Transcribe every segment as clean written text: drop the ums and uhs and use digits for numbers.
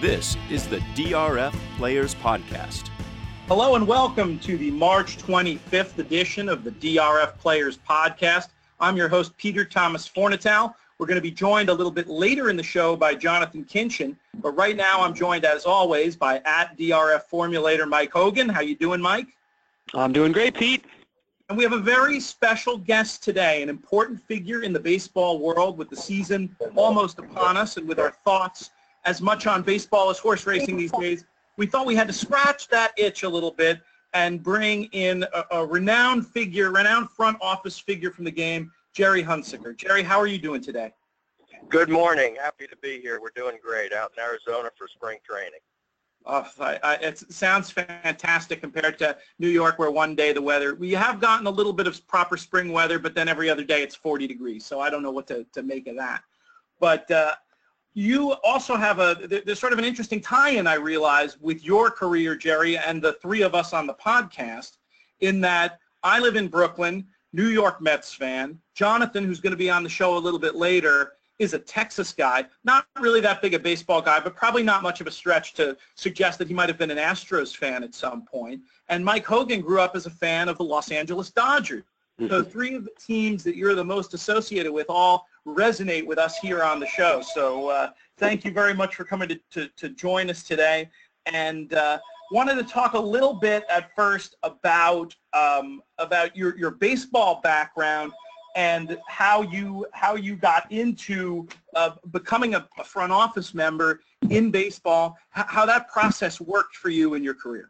This is the DRF Players Podcast. Hello and welcome to the March 25th edition of the DRF Players Podcast. I'm your host, Peter Thomas Fornatale. We're going to be joined a little bit later in the show by Jonathan Kinchin, but right now I'm joined, as always, by @DRF Formulator Mike Hogan. How you doing, Mike? I'm doing great, Pete. And we have a very special guest today, an important figure in the baseball world with the season almost upon us and with our thoughts as much on baseball as horse racing these days. We thought we had to scratch that itch a little bit and bring in a renowned figure, renowned front office figure from the game, Jerry Hunsicker. Jerry, how are you doing today? Good morning. Happy to be here. We're doing great out in Arizona for spring training. It sounds fantastic compared to New York, where one day we have gotten a little bit of proper spring weather, but then every other day it's 40 degrees. So I don't know what to make of that. But you also have there's sort of an interesting tie-in, I realize, with your career, Jerry, and the three of us on the podcast, in that I live in Brooklyn, New York Mets fan. Jonathan, who's going to be on the show a little bit later, is a Texas guy. Not really that big a baseball guy, but probably not much of a stretch to suggest that he might have been an Astros fan at some point. And Mike Hogan grew up as a fan of the Los Angeles Dodgers. So three of the teams that you're the most associated with all resonate with us here on the show. So thank you very much for coming to join us today. And wanted to talk a little bit at first about your baseball background and how you got into becoming a front office member in baseball, how that process worked for you in your career.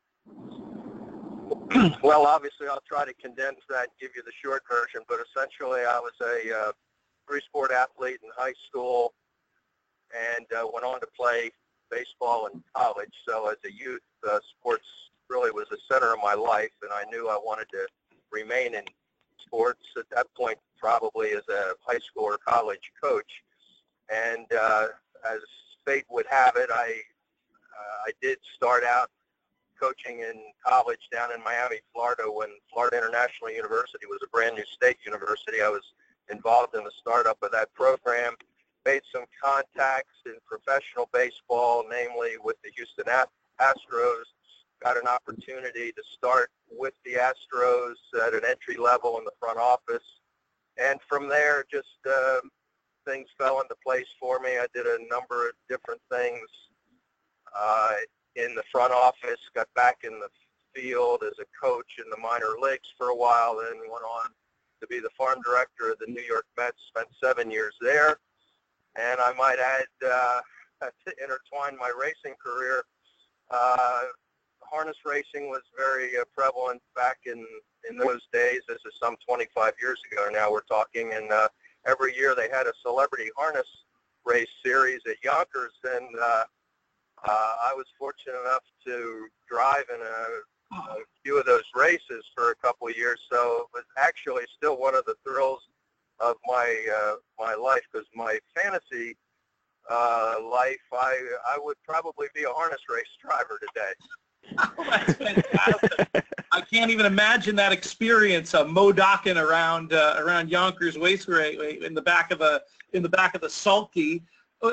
Well, obviously, I'll try to condense that and give you the short version, but essentially I was a three-sport athlete in high school and went on to play baseball in college. So as a youth, sports really was the center of my life, and I knew I wanted to remain in sports at that point, probably as a high school or college coach. And as fate would have it, I did start out coaching in college down in Miami, Florida, when Florida International University was a brand new state university. I was involved in the startup of that program, made some contacts in professional baseball, namely with the Houston Astros, got an opportunity to start with the Astros at an entry level in the front office. And from there, just things fell into place for me. I did a number of different things in the front office, got back in the field as a coach in the minor leagues for a while, then went on to be the farm director of the New York Mets, spent 7 years there. And I might add, to intertwine my racing career, harness racing was very prevalent back in those days. This is some 25 years ago now we're talking, and every year they had a celebrity harness race series at Yonkers, and I was fortunate enough to drive in a few of those races for a couple of years, so it was actually still one of the thrills of my life, because my fantasy life, I would probably be a harness race driver today. Oh, that's fantastic. I can't even imagine that experience of mo-docking around Yonkers Raceway in the back of the sulky.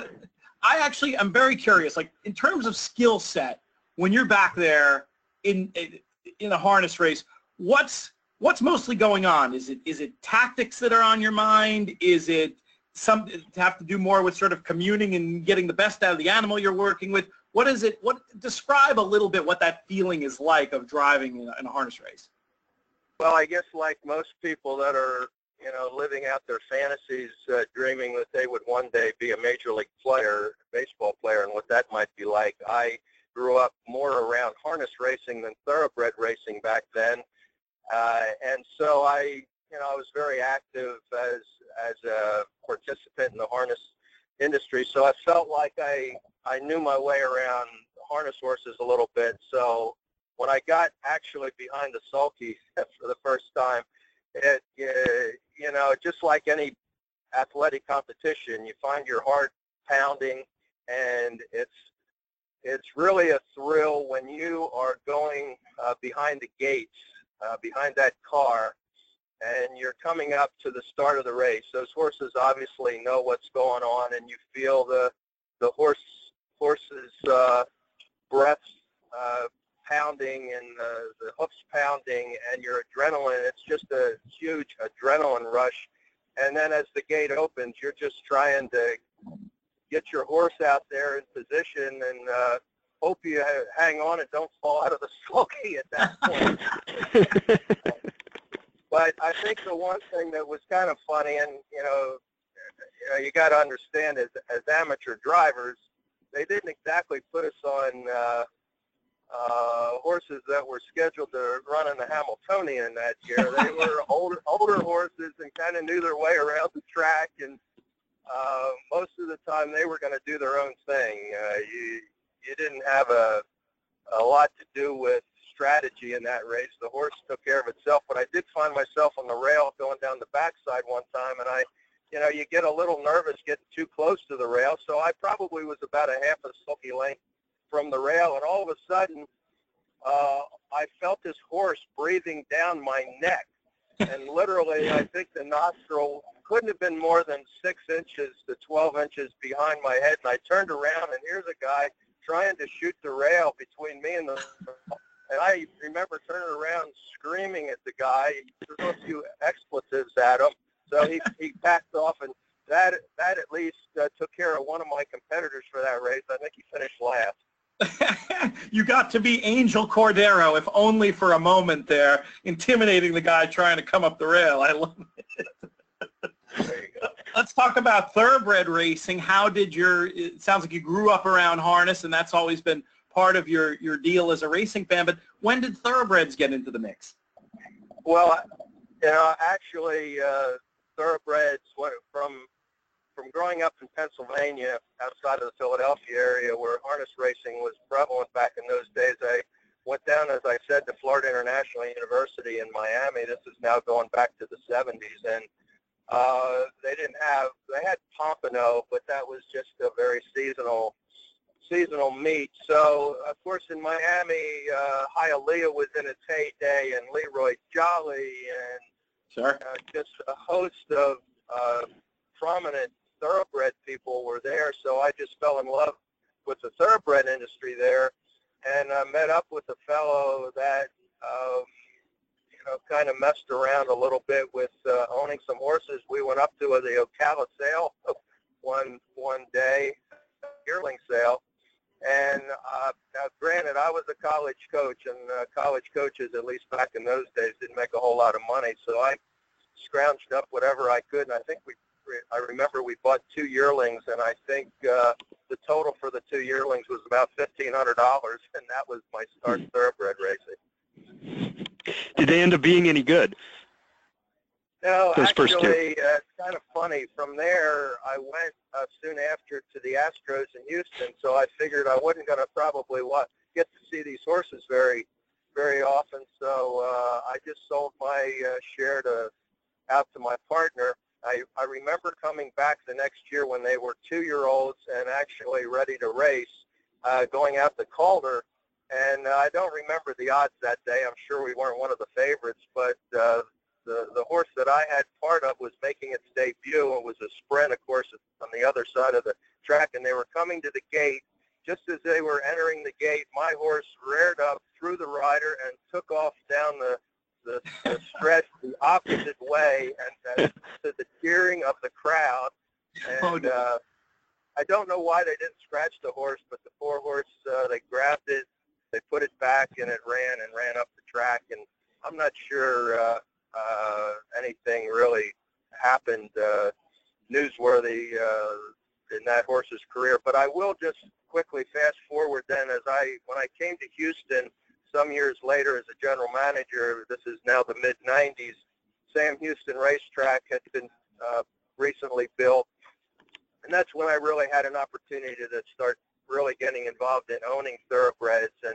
I'm very curious, like in terms of skill set, when you're back there in a harness race, what's mostly going on? Is it tactics that are on your mind? Is it something to have to do more with sort of communing and getting the best out of the animal you're working with? What is it? Describe a little bit what that feeling is like of driving in a harness race. Well, I guess like most people that are, living out their fantasies, dreaming that they would one day be a major league player, baseball player, and what that might be like. I grew up more around harness racing than thoroughbred racing back then, and so I was very active as a participant in the harness industry. So I felt like I knew my way around harness horses a little bit. So when I got actually behind the sulky for the first time, it just like any athletic competition, you find your heart pounding, and it's really a thrill when you are going behind the gates, behind that car, and you're coming up to the start of the race. Those horses obviously know what's going on, and you feel the horse horses' breaths pounding and the hoofs pounding and your adrenaline. It's just a huge adrenaline rush. And then as the gate opens, you're just trying to get your horse out there in position and hope you hang on and don't fall out of the sulky at that point. But I think the one thing that was kind of funny, and you got to understand, as amateur drivers, they didn't exactly put us on horses that were scheduled to run in the Hamiltonian that year. They were older horses and kind of knew their way around the track, and most of the time they were going to do their own thing. You didn't have a lot to do with strategy in that race. The horse took care of itself, but I did find myself on the rail going down the backside one time, and you get a little nervous getting too close to the rail, so I probably was about a half a sulky length from the rail, and all of a sudden I felt this horse breathing down my neck, and literally I think the nostril couldn't have been more than 6 inches to 12 inches behind my head, and I turned around, and here's a guy trying to shoot the rail between me and the and I remember turning around screaming at the guy, threw a few expletives at him, so he backed off, and that at least took care of one of my competitors for that race. I think he finished last. You got to be Angel Cordero, if only for a moment there, intimidating the guy trying to come up the rail. I love it. There you go. Let's talk about thoroughbred racing. How did it sounds like you grew up around harness, and that's always been part of your deal as a racing fan, but when did thoroughbreds get into the mix? Well, actually, thoroughbreds from growing up in Pennsylvania, outside of the Philadelphia area, where harness racing was prevalent back in those days. I went down, as I said, to Florida International University in Miami. This is now going back to the 70s, and they had Pompano, but that was just a very seasonal meet. So, of course, in Miami, Hialeah was in its heyday, and Leroy Jolly, and Sure. Just a host of prominent thoroughbred people were there. So I just fell in love with the thoroughbred industry there, and met up with a fellow that kind of messed around a little bit with owning some horses. We went up to the Ocala sale one day, yearling sale. And now, granted, I was a college coach, and college coaches, at least back in those days, didn't make a whole lot of money. So I scrounged up whatever I could, and I remember we bought 2 yearlings, and I think the total for the 2 yearlings was about $1,500, and that was my start in thoroughbred racing. Did they end up being any good? No, Those actually, first 2. It's kind of funny. From there, I went soon after to the Astros in Houston, so I figured I wasn't going to probably get to see these horses very, very often. So I just sold my share out to my partner. I remember coming back the next year when they were 2-year-olds and actually ready to race, going out to Calder. And I don't remember the odds that day. I'm sure we weren't one of the favorites, but the horse that I had part of was making its debut. It was a sprint, of course, on the other side of the track, and they were coming to the gate. Just as they were entering the gate, my horse reared up through the rider and took off down the stretch the opposite way, and to the cheering of the crowd. And I don't know why they didn't scratch the horse, but the poor horse, they grabbed it, they put it back, and it ran up the track. And I'm not sure anything really happened newsworthy in that horse's career. But I will just quickly fast forward then, when I came to Houston some years later as a general manager. This is now the mid-'90s. Sam Houston Racetrack had been recently built, and that's when I really had an opportunity to start really getting involved in owning thoroughbreds. And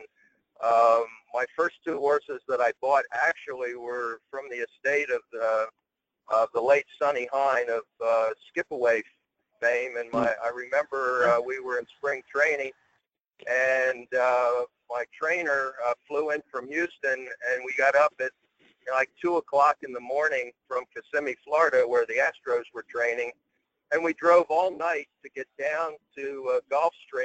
my first 2 horses that I bought actually were from the estate of the late Sonny Hine of Skip-Away fame. And I remember we were in spring training, and my trainer flew in from Houston, and we got up at like 2 o'clock in the morning from Kissimmee, Florida, where the Astros were training. And we drove all night to get down to Gulfstream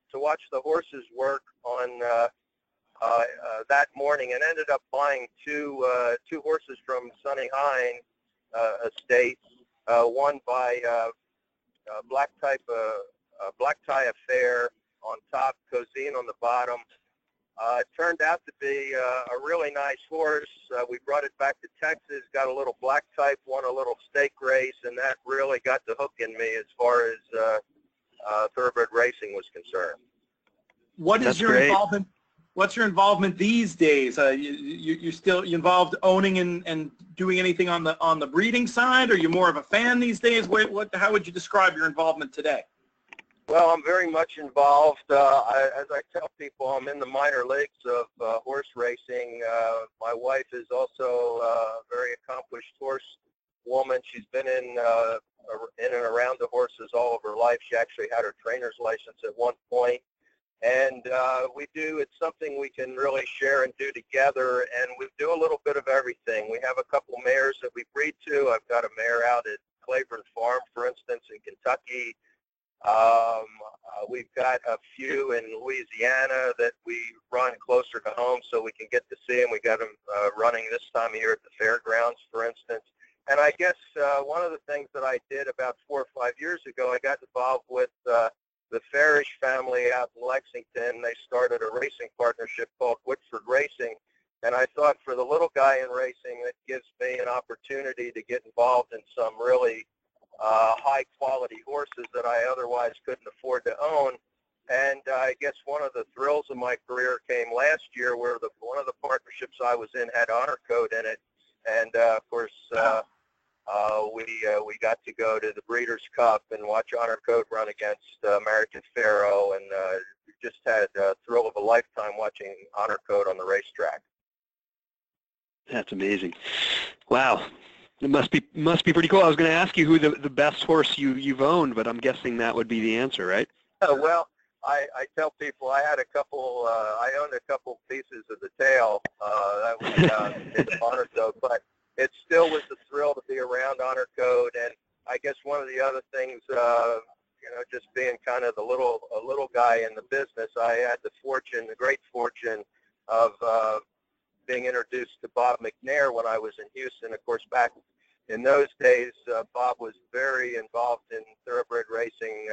to watch the horses work on that morning, and ended up buying two horses from Sonny Hine Estate, one by Black Tie Affair on top, Cosine on the bottom. It turned out to be a really nice horse. We brought it back to Texas, got a little black type, won a little stake race, and that really got the hook in me as far as thoroughbred racing was concerned. What is That's your great. involvement? What's your involvement these days? You're still involved owning and doing anything on the breeding side? Are you more of a fan these days? How would you describe your involvement today? Well, I'm very much involved. As I tell people, I'm in the minor leagues of horse racing. My wife is also a very accomplished horse woman. She's been in and around the horses all of her life. She actually had her trainer's license at one point. And it's something we can really share and do together, and we do a little bit of everything. We have a couple mares that we breed to. I've got a mare out at Claiborne Farm, for instance, in Kentucky. We've got a few in Louisiana that we run closer to home so we can get to see them. We got them running this time of year at the fairgrounds, for instance. And I guess one of the things that I did about 4 or 5 years ago, I got involved with the Farish family out in Lexington. They started a racing partnership called Whitford Racing. And I thought, for the little guy in racing, that gives me an opportunity to get involved in some really high-quality horses that I otherwise couldn't afford to own. And I guess one of the thrills of my career came last year, where one of the partnerships I was in had Honor Code in it. And, of course, we got to go to the Breeders' Cup and watch Honor Code run against American Pharoah, and just had a thrill of a lifetime watching Honor Code on the racetrack. That's amazing. Wow. It must be pretty cool. I was going to ask you who the best horse you've owned, but I'm guessing that would be the answer, right? Well, I tell people I had I owned a couple pieces of the tail. That was in Honor Code, but it still was a thrill to be around Honor Code. And I guess one of the other things, just being kind of a little guy in the business, I had the great fortune of being introduced to Bob McNair when I was in Houston. Of course, back in those days, Bob was very involved in thoroughbred racing,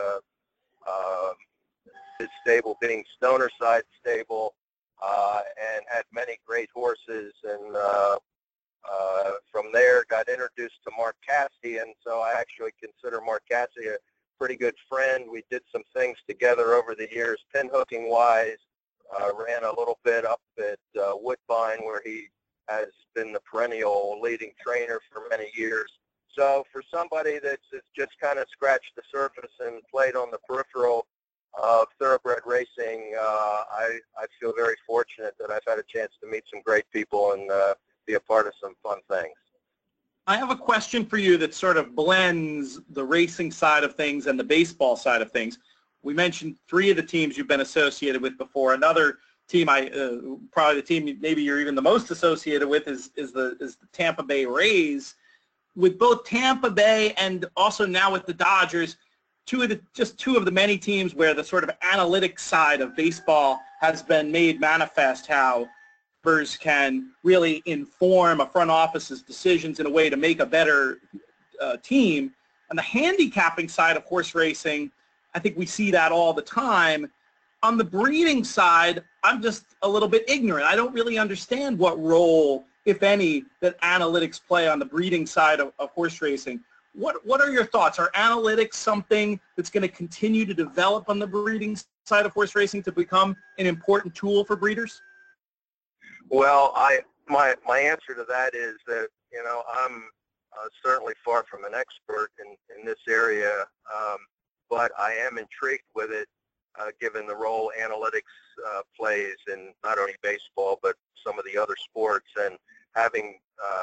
his stable being Stonerside Stable, and had many great horses. And from there, got introduced to Mark Cassey, and so I actually consider Mark Cassey a pretty good friend. We did some things together over the years, pinhooking wise. Ran a little bit up at Woodbine, where he has been the perennial leading trainer for many years. So for somebody that's just kind of scratched the surface and played on the peripheral of thoroughbred racing, I feel very fortunate that I've had a chance to meet some great people and be a part of some fun things. I have a question for you that sort of blends the racing side of things and the baseball side of things. We mentioned 3 of the teams you've been associated with before. Another team, probably the team maybe you're even the most associated with, is the Tampa Bay Rays. With both Tampa Bay and also now with the Dodgers, two of the many teams where the sort of analytics side of baseball has been made manifest, how numbers can really inform a front office's decisions in a way to make a better team. On the handicapping side of horse racing, I think we see that all the time. On the breeding side, I'm just a little bit ignorant. I don't really understand what role, if any, that analytics play on the breeding side of horse racing. What are your thoughts? Are analytics something that's going to continue to develop on the breeding side of horse racing to become an important tool for breeders? Well, my answer to that is that, I'm certainly far from an expert in this area, but I am intrigued with it, given the role analytics plays in not only baseball but some of the other sports, and having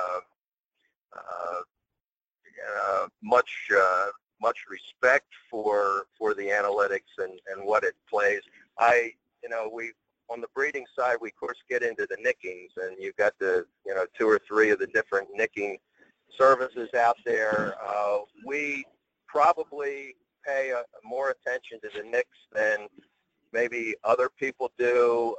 much respect for the analytics and what it plays. We on the breeding side, we of course get into the nickings, and you've got the 2 or 3 of the different nicking services out there. We probably pay more attention to the nicks than maybe other people do.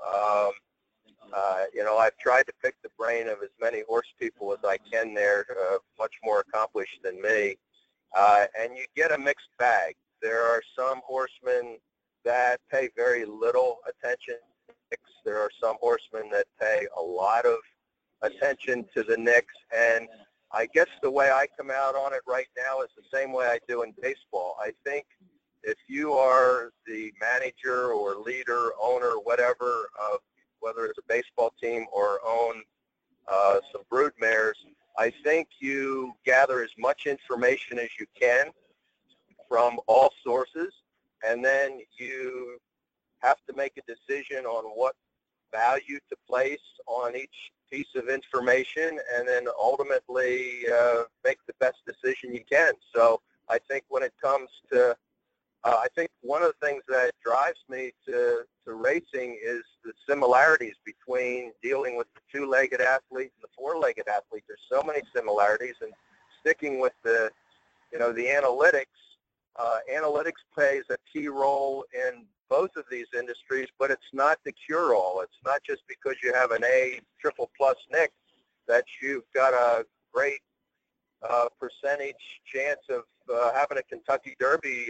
I've tried to pick the brain of as many horse people as I can there, much more accomplished than me, and you get a mixed bag. There are some horsemen that pay very little attention. There are some horsemen that pay a lot of attention to the nicks, and I guess the way I come out on it right now is the same way I do in baseball. I think if you are the manager or leader, owner, whatever, of whether it's a baseball team or own some brood mares, I think you gather as much information as you can from all sources, and then you have to make a decision on what value to place on each piece of information, and then ultimately make the best decision you can. So I think when it comes to I think one of the things that drives me to racing is the similarities between dealing with the two-legged athlete and the four-legged athlete. There's so many similarities, and sticking with the analytics, analytics plays a key role in both of these industries, but it's not the cure-all. It's not just because you have an A triple plus nick that you've got a great percentage chance of having a Kentucky Derby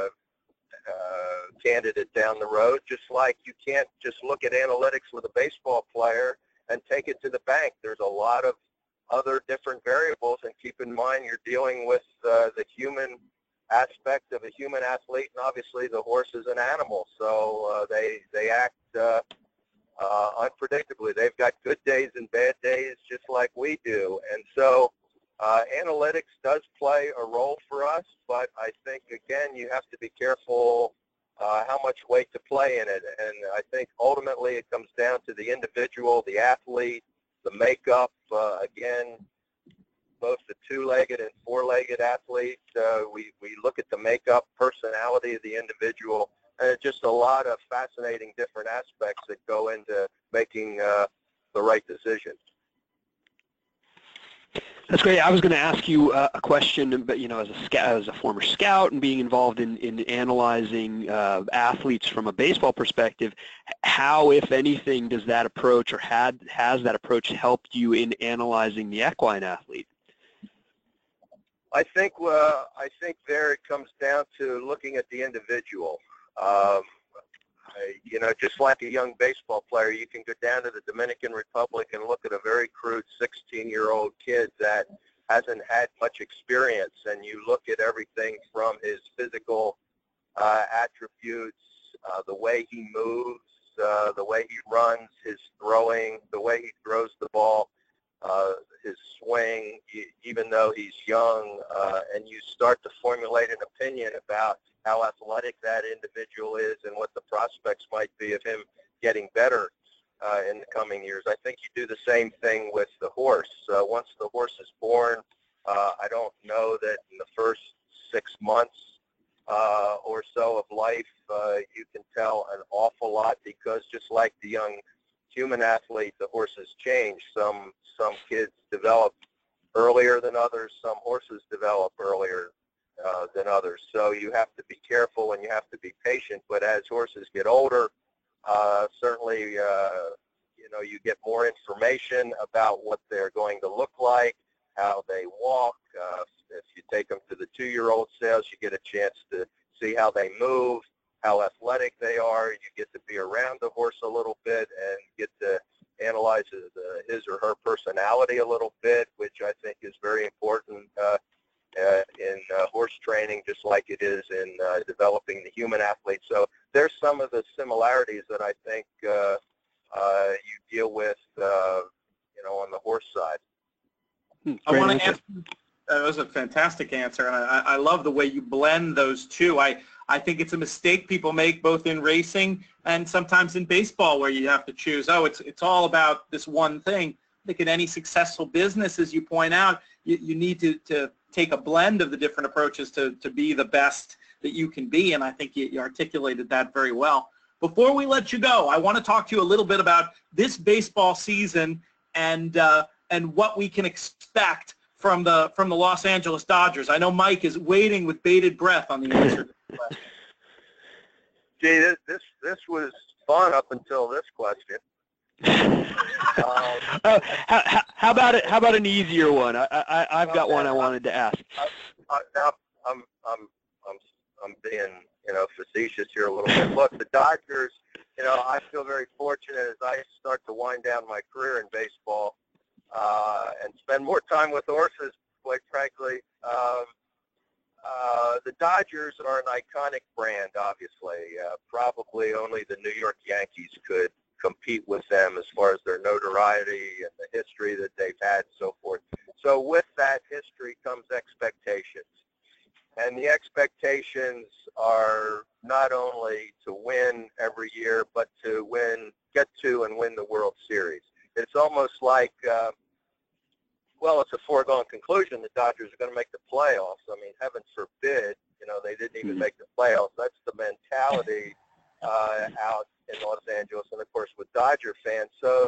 candidate down the road, just like you can't just look at analytics with a baseball player and take it to the bank. There's a lot of other different variables, and keep in mind you're dealing with the human aspect of a human athlete, and obviously the horse is an animal, so they act unpredictably. They've got good days and bad days just like we do, and so analytics does play a role for us, but I think, again, you have to be careful how much weight to play in it. And I think ultimately it comes down to the individual, the athlete, the makeup. Again, both the two-legged and four-legged athlete, we look at the makeup, personality of the individual, and just a lot of fascinating different aspects that go into making the right decision. That's great. I was going to ask you a question, but as a former scout and being involved in analyzing athletes from a baseball perspective, how, if anything, does that approach or has that approach helped you in analyzing the equine athlete? I think there it comes down to looking at the individual. Just like a young baseball player, you can go down to the Dominican Republic and look at a very crude 16-year-old kid that hasn't had much experience, and you look at everything from his physical attributes, the way he moves, the way he runs, his throwing, the way he throws the ball, his swing, even though he's young, and you start to formulate an opinion about how athletic that individual is and what the prospects might be of him getting better in the coming years. I think you do the same thing with the horse. Once the horse is born, I don't know that in the first 6 months or so of life you can tell an awful lot, because just like the young human athlete, the horses change. Some kids develop earlier than others. Some horses develop earlier than others. So you have to be careful and you have to be patient. But as horses get older, certainly you get more information about what they're going to look like, how they walk. If you take them to the 2-year-old sales, you get a chance to see how they move, how athletic they are. You get to be around the horse a little bit and get to analyze his or her personality a little bit, which I think is very important in horse training, just like it is in developing the human athlete. So there's some of the similarities that I think you deal with, on the horse side. I want to ask you, that was a fantastic answer, and I love the way you blend those two. I think it's a mistake people make both in racing and sometimes in baseball, where you have to choose, it's all about this one thing. I think in any successful business, as you point out, you need to take a blend of the different approaches to be the best that you can be, and I think you articulated that very well. Before we let you go, I want to talk to you a little bit about this baseball season and what we can expect from the Los Angeles Dodgers. I know Mike is waiting with bated breath on the answer to the question. Gee, this was fun up until this question. How about an easier one? I've got one I wanted to ask. I'm being, facetious here a little bit. Look, the Dodgers, I feel very fortunate as I start to wind down my career in baseball and spend more time with horses, quite frankly. The Dodgers are an iconic brand, obviously. Probably only the New York Yankees could compete with them as far as their notoriety and the history that they've had and so forth. So with that history comes expectations. And the expectations are not only to win every year, but to get to and win the World Series. It's almost like, it's a foregone conclusion the Dodgers are going to make the playoffs. I mean, heaven forbid, they didn't even make the playoffs. That's the mentality out in Los Angeles and, of course, with Dodger fans. So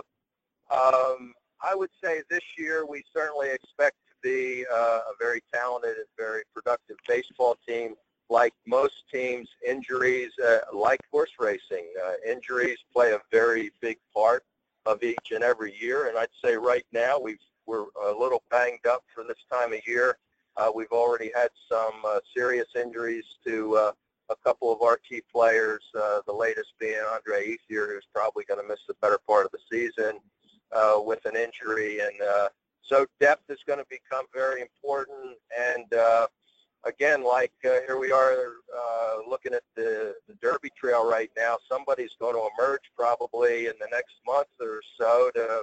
I would say this year we certainly expect to be a very talented and very productive baseball team. Like most teams, injuries, like horse racing, injuries play a very big part of each and every year. And I'd say right now we're a little banged up for this time of year. We've already had some serious injuries to a couple of our key players, the latest being Andre Ethier, who's probably going to miss the better part of the season with an injury. And so depth is going to become very important. And again, like here we are looking at the Derby Trail right now. Somebody's going to emerge probably in the next month or so to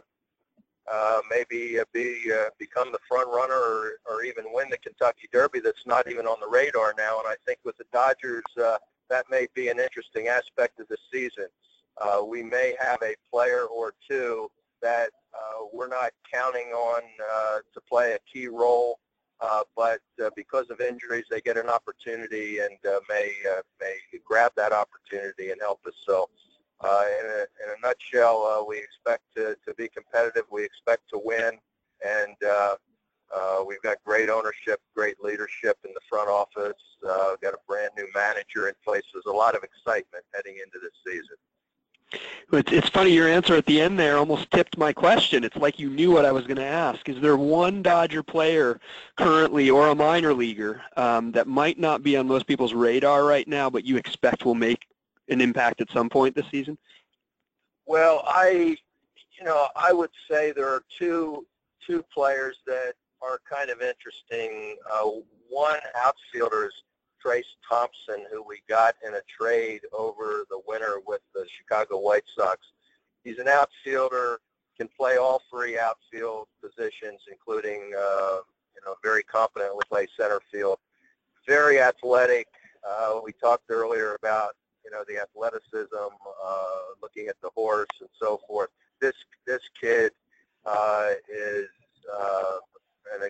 maybe become the front runner or even win the Kentucky Derby that's not even on the radar now. And I think with the Dodgers, that may be an interesting aspect of the season. We may have a player or two that we're not counting on to play a key role, but because of injuries, they get an opportunity and may grab that opportunity and help us. So in a nutshell, we expect to be competitive. We expect to win, and we've got great ownership, great leadership in the front office. Got a brand new manager in place. There's a lot of excitement heading into this season. It's funny, your answer at the end there almost tipped my question. It's like you knew what I was going to ask. Is there one Dodger player currently or a minor leaguer that might not be on most people's radar right now, but you expect will make an impact at some point this season? Well, I would say there are two players that are kind of interesting. One outfielder is Trace Thompson, who we got in a trade over the winter with the Chicago White Sox. He's an outfielder, can play all three outfield positions, including, very competently play center field. Very athletic. We talked earlier about, the athleticism, looking at the horse and so forth. This kid is an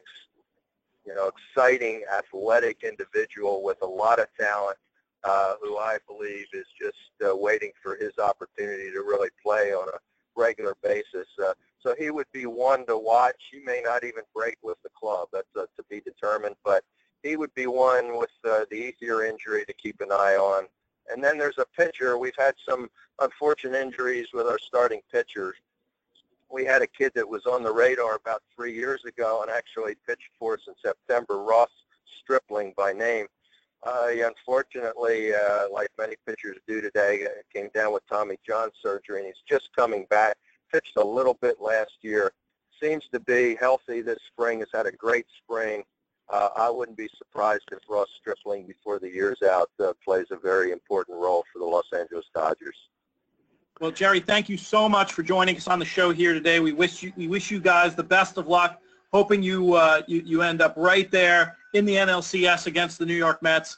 exciting, athletic individual with a lot of talent, who I believe is just waiting for his opportunity to really play on a regular basis. So he would be one to watch. He may not even break with the club. That's to be determined, but he would be one with the Ethier injury to keep an eye on. And then there's a pitcher. We've had some unfortunate injuries with our starting pitchers. We had a kid that was on the radar about 3 years ago and actually pitched for us in September, Ross Stripling by name. He unfortunately, like many pitchers do today, came down with Tommy John surgery, and he's just coming back. Pitched a little bit last year. Seems to be healthy this spring, has had a great spring. I wouldn't be surprised if Ross Stripling, before the year's out, plays a very important role for the Los Angeles Dodgers. Well, Jerry, thank you so much for joining us on the show here today. We wish you guys the best of luck. Hoping you end up right there in the NLCS against the New York Mets,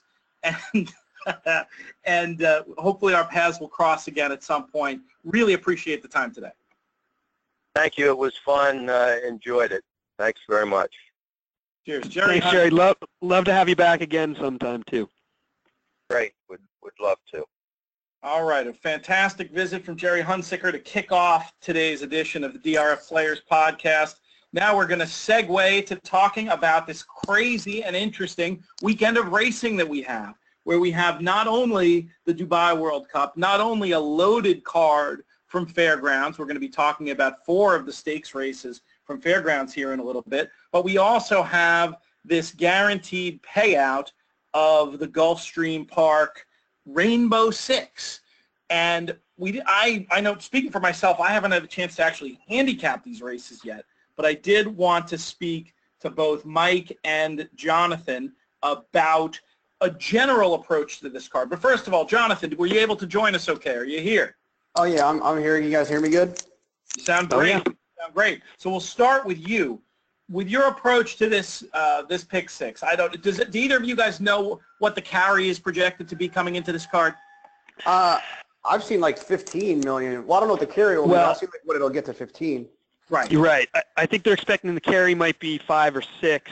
and hopefully our paths will cross again at some point. Really appreciate the time today. Thank you. It was fun. Enjoyed it. Thanks very much. Cheers, Jerry. Thanks, Jerry. Love to have you back again sometime too. Great. Would love to. All right, a fantastic visit from Jerry Hunsicker to kick off today's edition of the DRF Players Podcast. Now we're going to segue to talking about this crazy and interesting weekend of racing that we have. where we have not only the Dubai World Cup, not only a loaded card from Fairgrounds. We're going to be talking about 4 of the stakes races from Fairgrounds here in a little bit, but we also have this guaranteed payout of the Gulfstream Park Rainbow Six. And I know, speaking for myself, I haven't had a chance to actually handicap these races yet, but I did want to speak to both Mike and Jonathan about a general approach to this card. But first of all, Jonathan, were you able to join us okay? Are you here? Oh yeah, I'm here. You guys hear me good? You sound great. Yeah. You sound great. So we'll start with you. With your approach to this this pick six, do either of you guys know what the carry is projected to be coming into this card? I've seen like 15 million. Well, I don't know what the carry will be. I've seen like what it'll get to 15. Right. You're right. I think they're expecting the carry might be 5 or 6.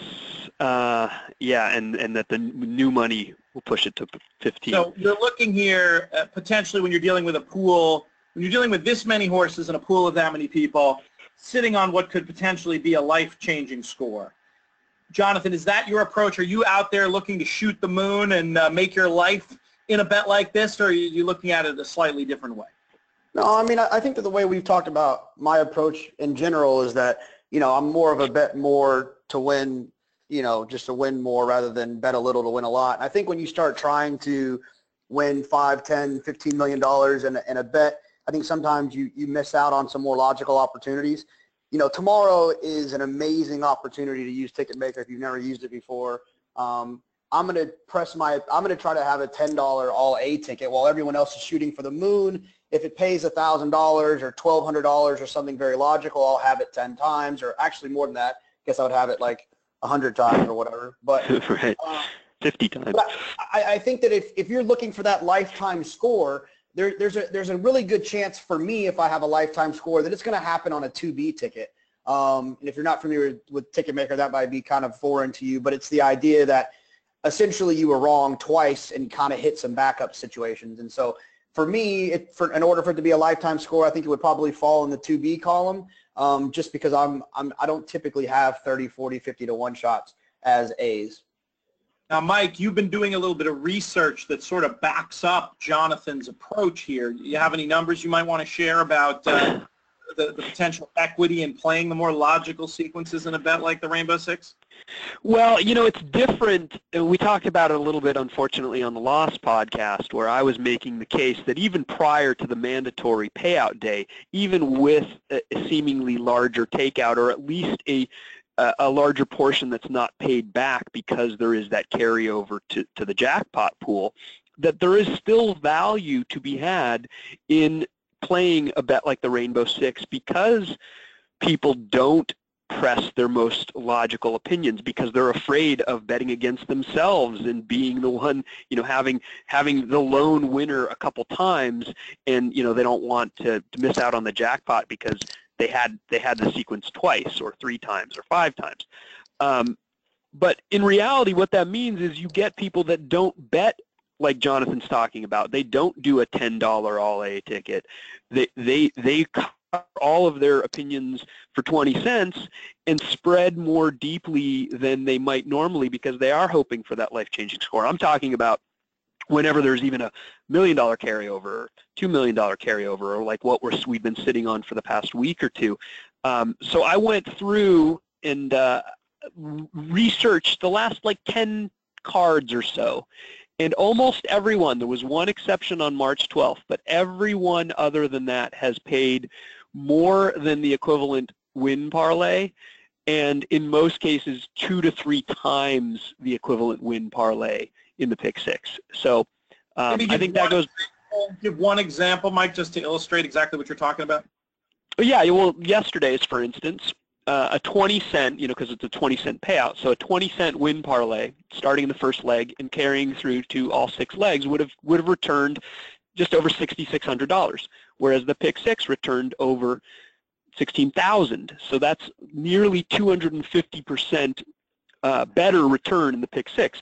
Yeah, and that the new money will push it to 15. So you're looking here potentially when you're dealing with a pool, when you're dealing with this many horses and a pool of that many people, sitting on what could potentially be a life-changing score. Jonathan, is that your approach? Are you out there looking to shoot the moon and make your life in a bet like this, or are you looking at it a slightly different way? No, I mean, I think that the way we've talked about my approach in general is that, I'm more of a bet more to win, just to win more rather than bet a little to win a lot. And I think when you start trying to win $5, $10, $15 million in a bet, I think sometimes you miss out on some more logical opportunities. Tomorrow is an amazing opportunity to use Ticketmaker if you've never used it before. I'm going to try to have a $10 all A ticket while everyone else is shooting for the moon. If it pays $1,000 or $1,200 or something very logical, I'll have it 10 times, or actually more than that. I guess I would have it like 100 times or whatever. But right. 50 times. But I think that if you're looking for that lifetime score, there's a really good chance for me, if I have a lifetime score, that it's going to happen on a 2B ticket. And if you're not familiar with Ticketmaker, that might be kind of foreign to you, but it's the idea that essentially you were wrong twice and kind of hit some backup situations. And so for me, in order for it to be a lifetime score, I think it would probably fall in the 2B column, just because I don't typically have 30, 40, 50 to 1 shots as A's. Now, Mike, you've been doing a little bit of research that sort of backs up Jonathan's approach here. Do you have any numbers you might want to share about the potential equity in playing the more logical sequences in a bet like the Rainbow Six? Well, it's different. We talked about it a little bit, unfortunately, on the Lost podcast, where I was making the case that even prior to the mandatory payout day, even with a seemingly larger takeout, or at least a larger portion that's not paid back because there is that carryover to the jackpot pool, that there is still value to be had in playing a bet like the Rainbow Six, because people don't press their most logical opinions, because they're afraid of betting against themselves and being the one, having the lone winner a couple times, and they don't want to miss out on the jackpot because they had the sequence twice or 3 times or 5 times. But in reality, what that means is you get people that don't bet like Jonathan's talking about. They don't do a $10 all A ticket. They cover all of their opinions for 20 cents and spread more deeply than they might normally, because they are hoping for that life-changing score. I'm talking about whenever there's even a $1 million carryover, or $2 million carryover, or like what we've been sitting on for the past week or two. So I went through and researched the last 10 cards or so, and almost everyone, there was one exception on March 12th, but everyone other than that has paid more than the equivalent win parlay, and in most cases 2 to 3 times the equivalent win parlay in the pick six. So I think that goes. Give one example, Mike, just to illustrate exactly what you're talking about. Yeah, well, yesterday's, for instance, a 20-cent, because it's a 20-cent payout, so a 20-cent win parlay starting in the first leg and carrying through to all 6 legs would have returned just over $6,600, whereas the pick six returned over $16,000. So that's nearly 250% better return in the pick six.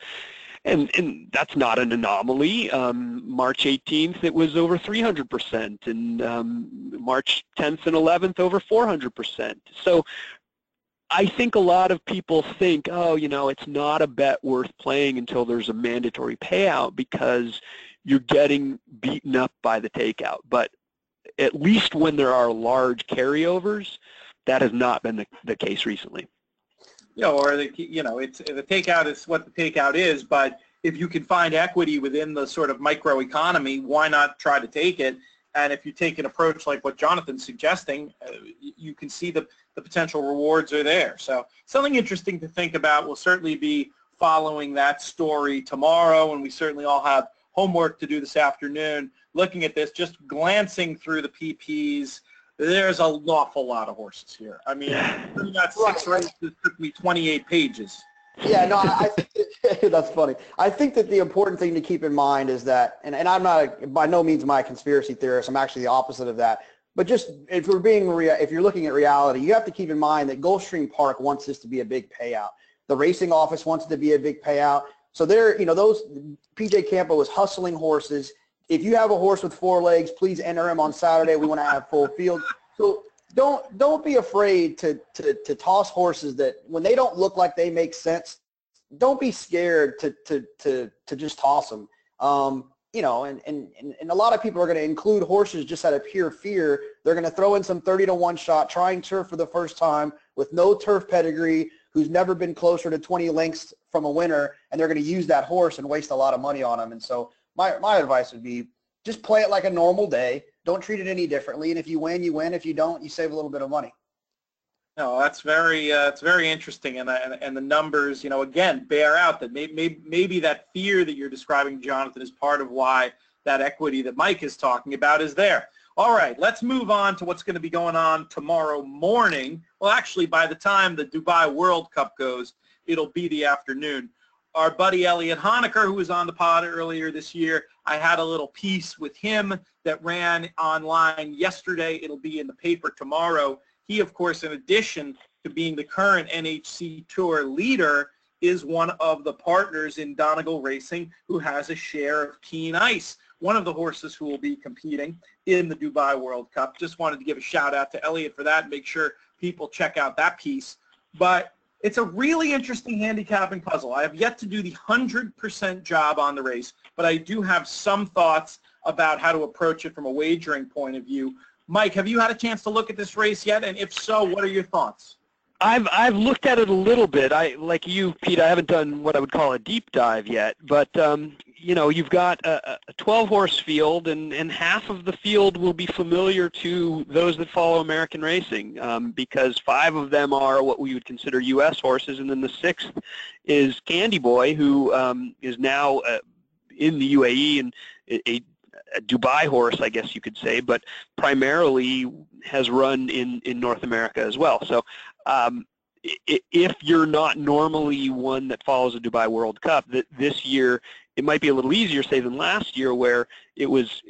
And that's not an anomaly. March 18th, it was over 300%, and March 10th and 11th, over 400%. So I think a lot of people think, oh, it's not a bet worth playing until there's a mandatory payout because you're getting beaten up by the takeout. But at least when there are large carryovers, that has not been the case recently. Or the takeout is what the takeout is, but if you can find equity within the sort of microeconomy, why not try to take it? And if you take an approach like what Jonathan's suggesting, you can see the potential rewards are there. So something interesting to think about. We'll certainly be following that story tomorrow, and we certainly all have homework to do this afternoon. Looking at this, just glancing through the PPs, there's an awful lot of horses here. I mean, we got 6 races, it took me 28 pages. Yeah, no, I think that's funny. I think that the important thing to keep in mind is that, and I'm not by no means my conspiracy theorist. I'm actually the opposite of that. But just if you're looking at reality, you have to keep in mind that Gulfstream Park wants this to be a big payout. The racing office wants it to be a big payout. So those PJ Campo was hustling horses. If you have a horse with 4 legs, please enter him on Saturday. We want to have full field. So don't be afraid to toss horses that when they don't look like they make sense. Don't be scared to just toss them. And a lot of people are going to include horses just out of pure fear. They're going to throw in some 30-to-1 shot, trying turf for the first time with no turf pedigree, who's never been closer to 20 lengths from a winner, and they're going to use that horse and waste a lot of money on him. And so my advice would be just play it like a normal day. Don't treat it any differently. And if you win, you win. If you don't, you save a little bit of money. No, that's it's very interesting, and the numbers, again, bear out that maybe that fear that you're describing, Jonathan, is part of why that equity that Mike is talking about is there. All right, let's move on to what's going to be going on tomorrow morning. Well, actually, by the time the Dubai World Cup goes, it'll be the afternoon. Our buddy Elliot Honecker, who was on the pod earlier this year, I had a little piece with him that ran online yesterday. It'll be in the paper tomorrow. He, of course, in addition to being the current NHC Tour leader, is one of the partners in Donegal Racing who has a share of Keen Ice, one of the horses who will be competing in the Dubai World Cup. Just wanted to give a shout out to Elliot for that and make sure people check out that piece. But it's a really interesting handicapping puzzle. I have yet to do the 100% job on the race, but I do have some thoughts about how to approach it from a wagering point of view. Mike, have you had a chance to look at this race yet? And if so, what are your thoughts? I've looked at it a little bit. Like you, Pete, I haven't done what I would call a deep dive yet. But, you've got a 12-horse field, and half of the field will be familiar to those that follow American racing because 5 of them are what we would consider U.S. horses, and then the 6th is Candy Boy, who is now in the UAE and a Dubai horse, I guess you could say, but primarily has run in North America as well. So if you're not normally one that follows a Dubai World Cup, this year it might be a little easier, say, than last year, where it was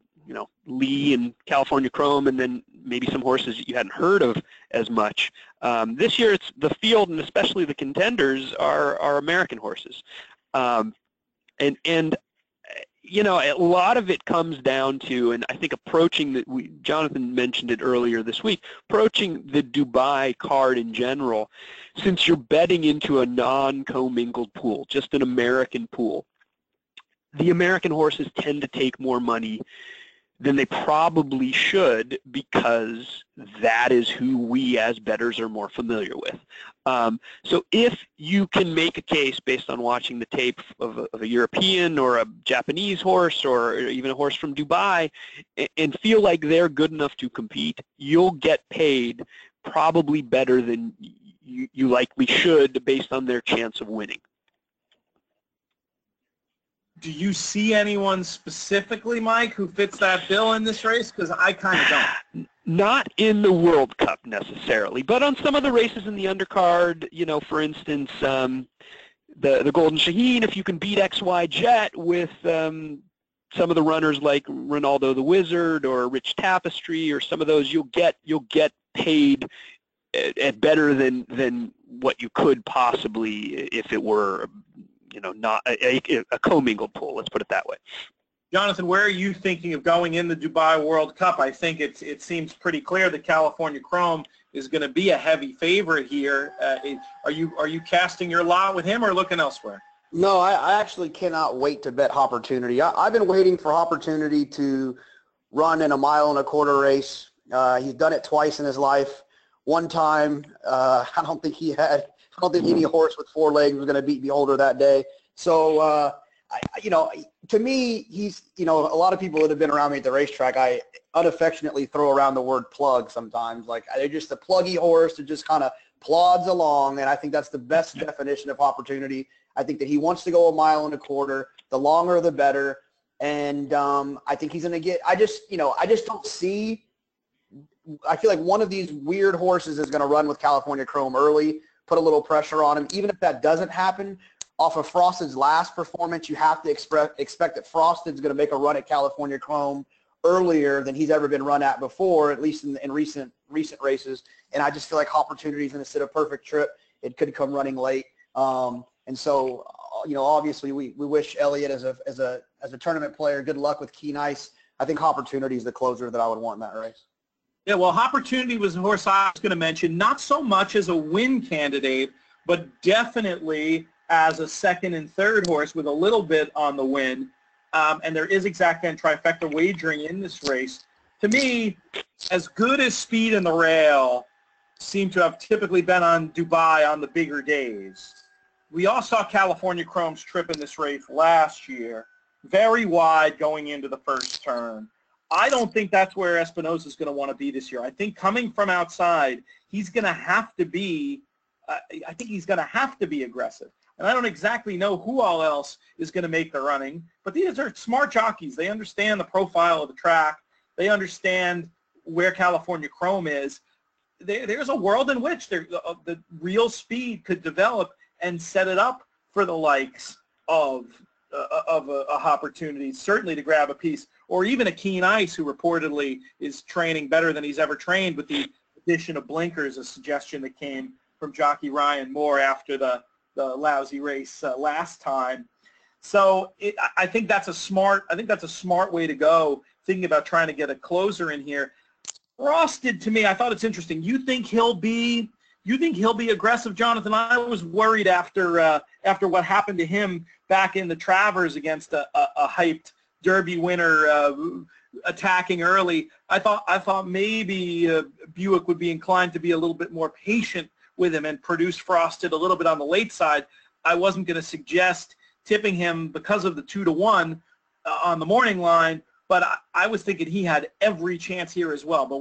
Lee and California Chrome, and then maybe some horses that you hadn't heard of as much. This year, it's the field, and especially the contenders are American horses, and a lot of it comes down to, and I think approaching Jonathan mentioned it earlier this week, approaching the Dubai card in general, since you're betting into a non-commingled pool, just an American pool, the American horses tend to take more money than they probably should because that is who we as bettors are more familiar with. So if you can make a case based on watching the tape of a European or a Japanese horse or even a horse from Dubai and feel like they're good enough to compete, you'll get paid probably better than you likely should based on their chance of winning. Do you see anyone specifically, Mike, who fits that bill in this race? Because I kind of don't. Not in the World Cup necessarily, but on some of the races in the undercard, for instance, the Golden Shaheen, if you can beat XY Jet with some of the runners like Ronaldo the Wizard or Rich Tapestry or some of those, you'll get paid at better than what you could possibly if it were not a commingled pool. Let's put it that way. Jonathan, where are you thinking of going in the Dubai World Cup? I think it seems pretty clear that California Chrome is going to be a heavy favorite here. Are you casting your lot with him or looking elsewhere? No, I actually cannot wait to bet Opportunity. I've been waiting for Opportunity to run in a 1.25 mile race. He's done it twice in his life. One time, I don't think any horse with 4 legs was going to beat Beholder that day. So, to me, he's, a lot of people that have been around me at the racetrack, I unaffectionately throw around the word plug sometimes. Like, they're just a pluggy horse that just kind of plods along, and I think that's the best definition of Opportunity. I think that he wants to go 1.25 miles. The longer, the better. And I think he's going to get – I just don't see – I feel like one of these weird horses is going to run with California Chrome early, put a little pressure on him. Even if that doesn't happen, off of Frosted's last performance, you have to expect that Frosted's going to make a run at California Chrome earlier than he's ever been run at before, at least in recent races. And I just feel like Opportunity's going to sit a perfect trip. It could come running late. And so, obviously we wish Elliott as a tournament player good luck with Keen Ice. I think Opportunity is the closer that I would want in that race. Yeah, well, Opportunity was a horse I was going to mention, not so much as a win candidate, but definitely as a second and third horse with a little bit on the win. And there is exacta and trifecta wagering in this race. To me, as good as Speed and the Rail seem to have typically been on Dubai on the bigger days, we all saw California Chrome's trip in this race last year, very wide going into the first turn. I don't think that's where Espinosa is going to want to be this year. I think coming from outside, he's going to have to be aggressive. And I don't exactly know who all else is going to make the running, but these are smart jockeys. They understand the profile of the track. They understand where California Chrome is. There's a world in which the real Speed could develop and set it up for the likes of a Opportunity, certainly to grab a piece, or even a Keen Ice, who reportedly is training better than he's ever trained with the addition of blinkers, a suggestion that came from jockey Ryan Moore after the lousy race last time. So I think that's a smart way to go, thinking about trying to get a closer in here. Frosted, to me, I thought it's interesting. You think he'll be aggressive, Jonathan? I was worried after what happened to him back in the Travers against a hyped Derby winner attacking early. I thought maybe Buick would be inclined to be a little bit more patient with him and produce Frosted a little bit on the late side. I wasn't going to suggest tipping him because of the 2-1 on the morning line, but I was thinking he had every chance here as well. But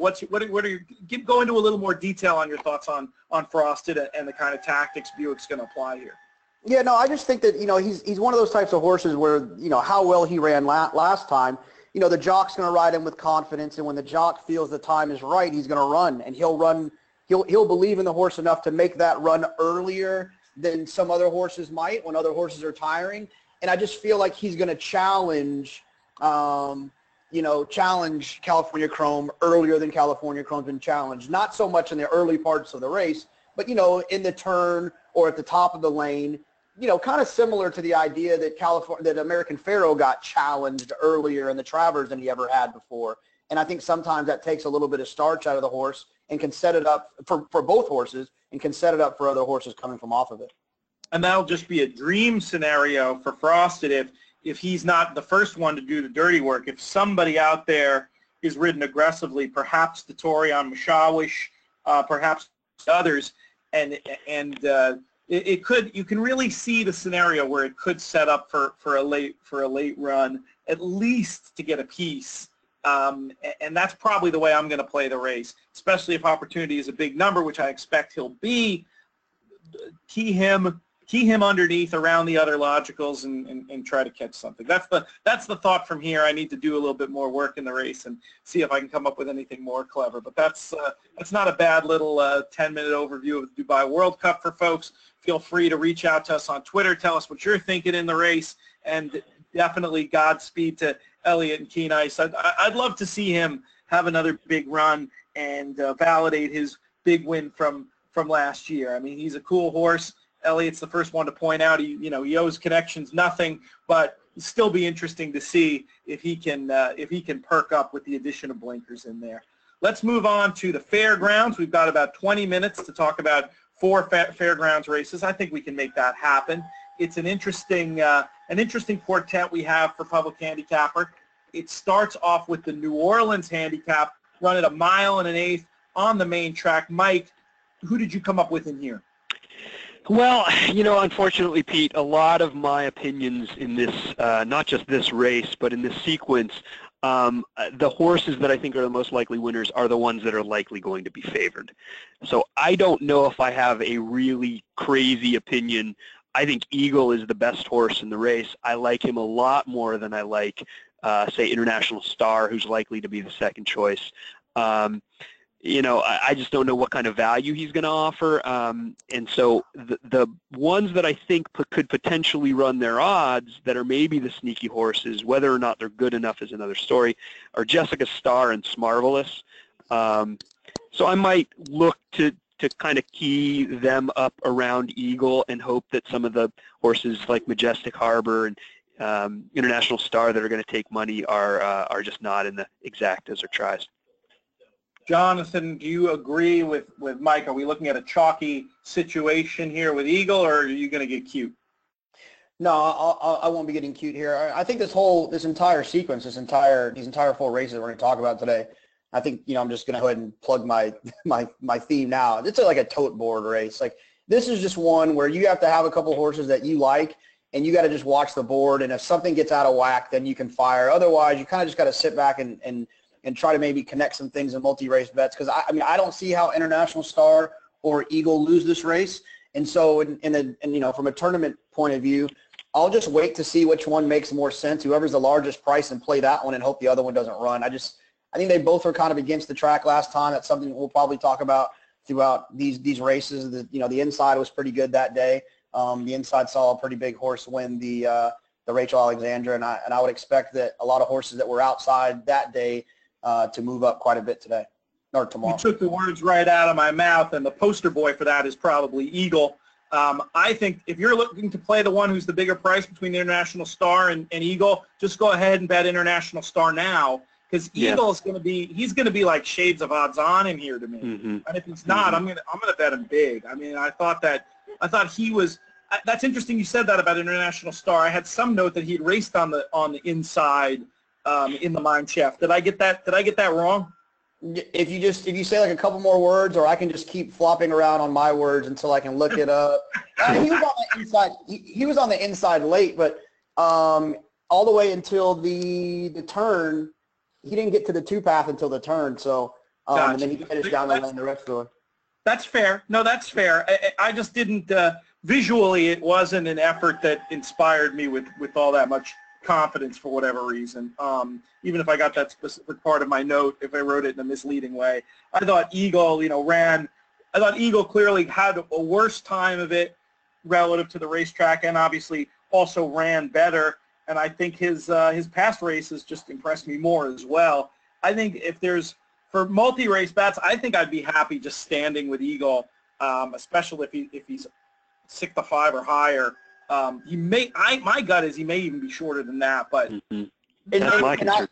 go into a little more detail on your thoughts on Frosted and the kind of tactics Buick's going to apply here. Yeah, no, I just think that, he's one of those types of horses where, how well he ran last time, the jock's going to ride him with confidence, and when the jock feels the time is right, he's going to run, and he'll believe in the horse enough to make that run earlier than some other horses might when other horses are tiring. And I just feel like he's going to challenge California Chrome earlier than California Chrome's been challenged. Not so much in the early parts of the race, but, in the turn or at the top of the lane, kind of similar to the idea that American Pharoah got challenged earlier in the Travers than he ever had before. And I think sometimes that takes a little bit of starch out of the horse and can set it up for both horses and can set it up for other horses coming from off of it. And that'll just be a dream scenario for Frosted if he's not the first one to do the dirty work. If somebody out there is ridden aggressively, perhaps the Torian Mashawish, perhaps others, and you can really see the scenario where it could set up for a late run, at least to get a piece. And that's probably the way I'm going to play the race, especially if Opportunity is a big number, which I expect he'll be. Key him underneath around the other logicals and try to catch something. That's the thought from here. I need to do a little bit more work in the race and see if I can come up with anything more clever. But that's not a bad little 10-minute overview of the Dubai World Cup for folks. Feel free to reach out to us on Twitter. Tell us what you're thinking in the race, and definitely Godspeed to Elliott and Keen Ice. I'd love to see him have another big run and validate his big win from last year. I mean, he's a cool horse. Elliott's the first one to point out he owes connections nothing, but it'll still be interesting to see if he can perk up with the addition of blinkers in there. let's move on to the fairgrounds. We've got about 20 minutes to talk about 4 fairgrounds races. I think we can make that happen. It's an interesting quartet we have for Public Handicapper. It starts off with the New Orleans Handicap, run at 1 1/8 on the main track. Mike, who did you come up with in here? Well, unfortunately, Pete, a lot of my opinions in this, not just this race, but in this sequence, the horses that I think are the most likely winners are the ones that are likely going to be favored. So I don't know if I have a really crazy opinion. I think Eagle is the best horse in the race. I like him a lot more than I like, say, International Star, who's likely to be the second choice. I just don't know what kind of value he's going to offer. And so the ones that I think could potentially run their odds that are maybe the sneaky horses, whether or not they're good enough is another story, are Jessica Star and Smarvelous. So I might look to kind of key them up around Eagle and hope that some of the horses like Majestic Harbor and International Star that are going to take money are just not in the exactas or tries. Jonathan, do you agree with Mike? Are we looking at a chalky situation here with Eagle, or are you going to get cute? No, I won't be getting cute here. I think this entire sequence, these entire 4 races we're going to talk about today, I think, I'm just going to go ahead and plug my theme now. It's like a tote board race. Like, this is just one where you have to have a couple horses that you like, and you got to just watch the board, and if something gets out of whack, then you can fire. Otherwise, you kind of just got to sit back and try to maybe connect some things in multi-race bets, because I don't see how International Star or Eagle lose this race. And so from a tournament point of view, I'll just wait to see which one makes more sense, whoever's the largest price, and play that one and hope the other one doesn't run. I think they both were kind of against the track last time. That's something we'll probably talk about throughout these races. The inside was pretty good that day. The inside saw a pretty big horse win the Rachel Alexandra, and I would expect that a lot of horses that were outside that day to move up quite a bit today or tomorrow. You took the words right out of my mouth, and the poster boy for that is probably Eagle. I think if you're looking to play the one who's the bigger price between the International Star and Eagle, just go ahead and bet International Star now, because Eagle is going to be like shades of odds on in here to me. Mm-hmm. And if he's not, I'm gonna bet him big. I mean, I thought he was. That's interesting. You said that about International Star. I had some note that he had raced on the inside in the Mine Chef. Did I get that wrong? If you say like a couple more words, or I can just keep flopping around on my words until I can look it up. He was on the inside. He was on the inside late, but all the way until the turn, he didn't get to the 2-path until the turn. So gotcha. And then he finished down the lane the rest of the way. That's fair. No, that's fair. I just didn't visually. It wasn't an effort that inspired me with all that much confidence for whatever reason. Even if I got that specific part of my note, if I wrote it in a misleading way, I thought Eagle, I thought Eagle clearly had a worse time of it relative to the racetrack, and obviously also ran better. And I think his past races just impressed me more as well. I think if there's for multi-race bets, I think I'd be happy just standing with Eagle, especially if he's 6-5 or higher. My gut is he may even be shorter than that, but that's my concern.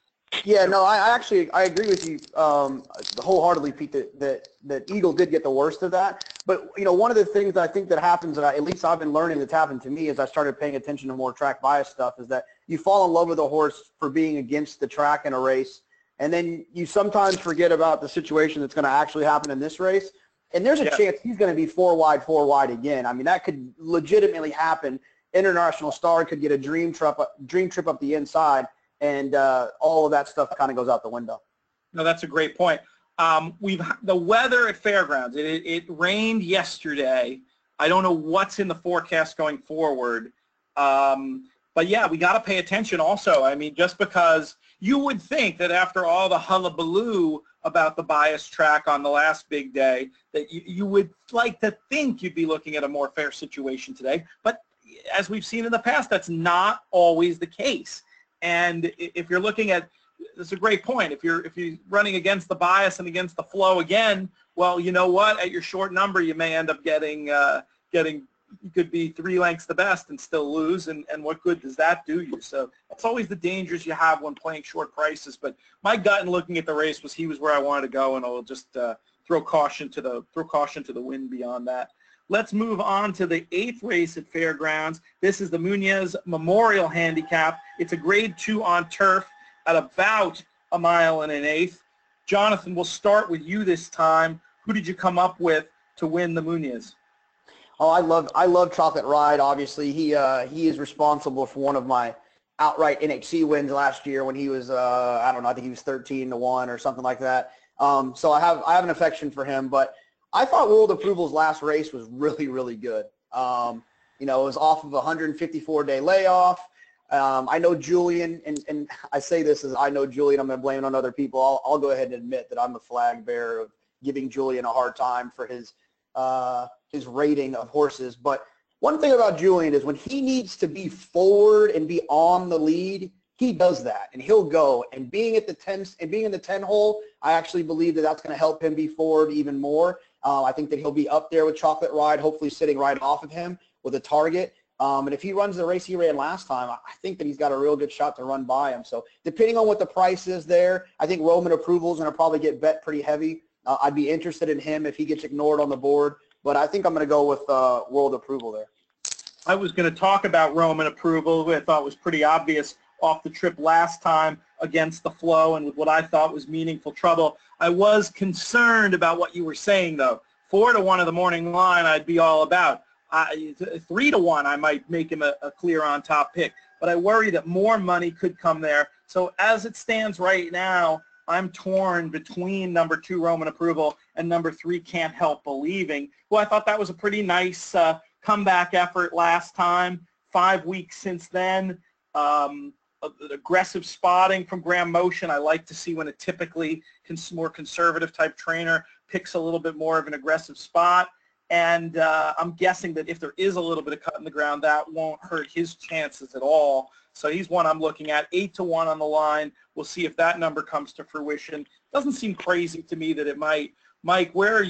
I agree with you wholeheartedly, Pete, that Eagle did get the worst of that. But one of the things that I think that happens, that at least I've been learning that's happened to me as I started paying attention to more track bias stuff, is that you fall in love with a horse for being against the track in a race, and then you sometimes forget about the situation that's going to actually happen in this race. And there's a chance he's going to be 4 wide again. I mean, that could legitimately happen. International Star could get a dream trip up the inside, and all of that stuff kind of goes out the window. No, that's a great point. The weather at Fairgrounds. It rained yesterday. I don't know what's in the forecast going forward, but yeah, we got to pay attention. Also, I mean, just because you would think that after all the hullabaloo about the bias track on the last big day, that you would like to think you'd be looking at a more fair situation today. But as we've seen in the past, that's not always the case. And if you're looking at, that's a great point. If you're running against the bias and against the flow again, well, you know what? At your short number, you may end up getting you could be 3 lengths the best and still lose, and what good does that do you? So that's always the dangers you have when playing short prices. But my gut in looking at the race was he was where I wanted to go, and I'll just throw caution to the wind beyond that. Let's move on to the 8th race at Fairgrounds. This is the Munoz Memorial Handicap. It's a Grade 2 on turf at about 1 1/8 miles. Jonathan, we'll start with you this time. Who did you come up with to win the Munoz? Oh, I love Chocolate Ride. Obviously, he is responsible for one of my outright NHC wins last year when he was I don't know, I think he was 13-1 or something like that. So I have an affection for him, but I thought World Approval's last race was really good. It was off of a 154-day layoff. I know Julian, and I say this as I know Julian, I'm going to blame it on other people. I'll go ahead and admit that I'm the flag bearer of giving Julian a hard time for his rating of horses. But one thing about Julian is when he needs to be forward and be on the lead, he does that, and he'll go. And being in the 10 hole, I actually believe that that's going to help him be forward even more. I think that he'll be up there with Chocolate Ride, hopefully sitting right off of him with a target. And if he runs the race he ran last time, I think that he's got a real good shot to run by him. So depending on what the price is there, I think Roman Approval is going to probably get bet pretty heavy. I'd be interested in him if he gets ignored on the board. But I think I'm going to go with World Approval there. I was going to talk about Roman Approval, who I thought was pretty obvious off the trip last time against the flow and with what I thought was meaningful trouble. I was concerned about what you were saying, though. 4-1 of the morning line, I'd be all about. 3-1, I might make him a clear on top pick. But I worry that more money could come there. So as it stands right now, I'm torn between number 2, Roman Approval, and number 3, Can't Help Believing, who I thought that was a pretty nice comeback effort last time. 5 weeks since then. Aggressive spotting from Graham Motion. I like to see when a typically more conservative type trainer picks a little bit more of an aggressive spot. And I'm guessing that if there is a little bit of cut in the ground, that won't hurt his chances at all. So he's one I'm looking at. 8-1 on the line. We'll see if that number comes to fruition. Doesn't seem crazy to me that it might. Mike, where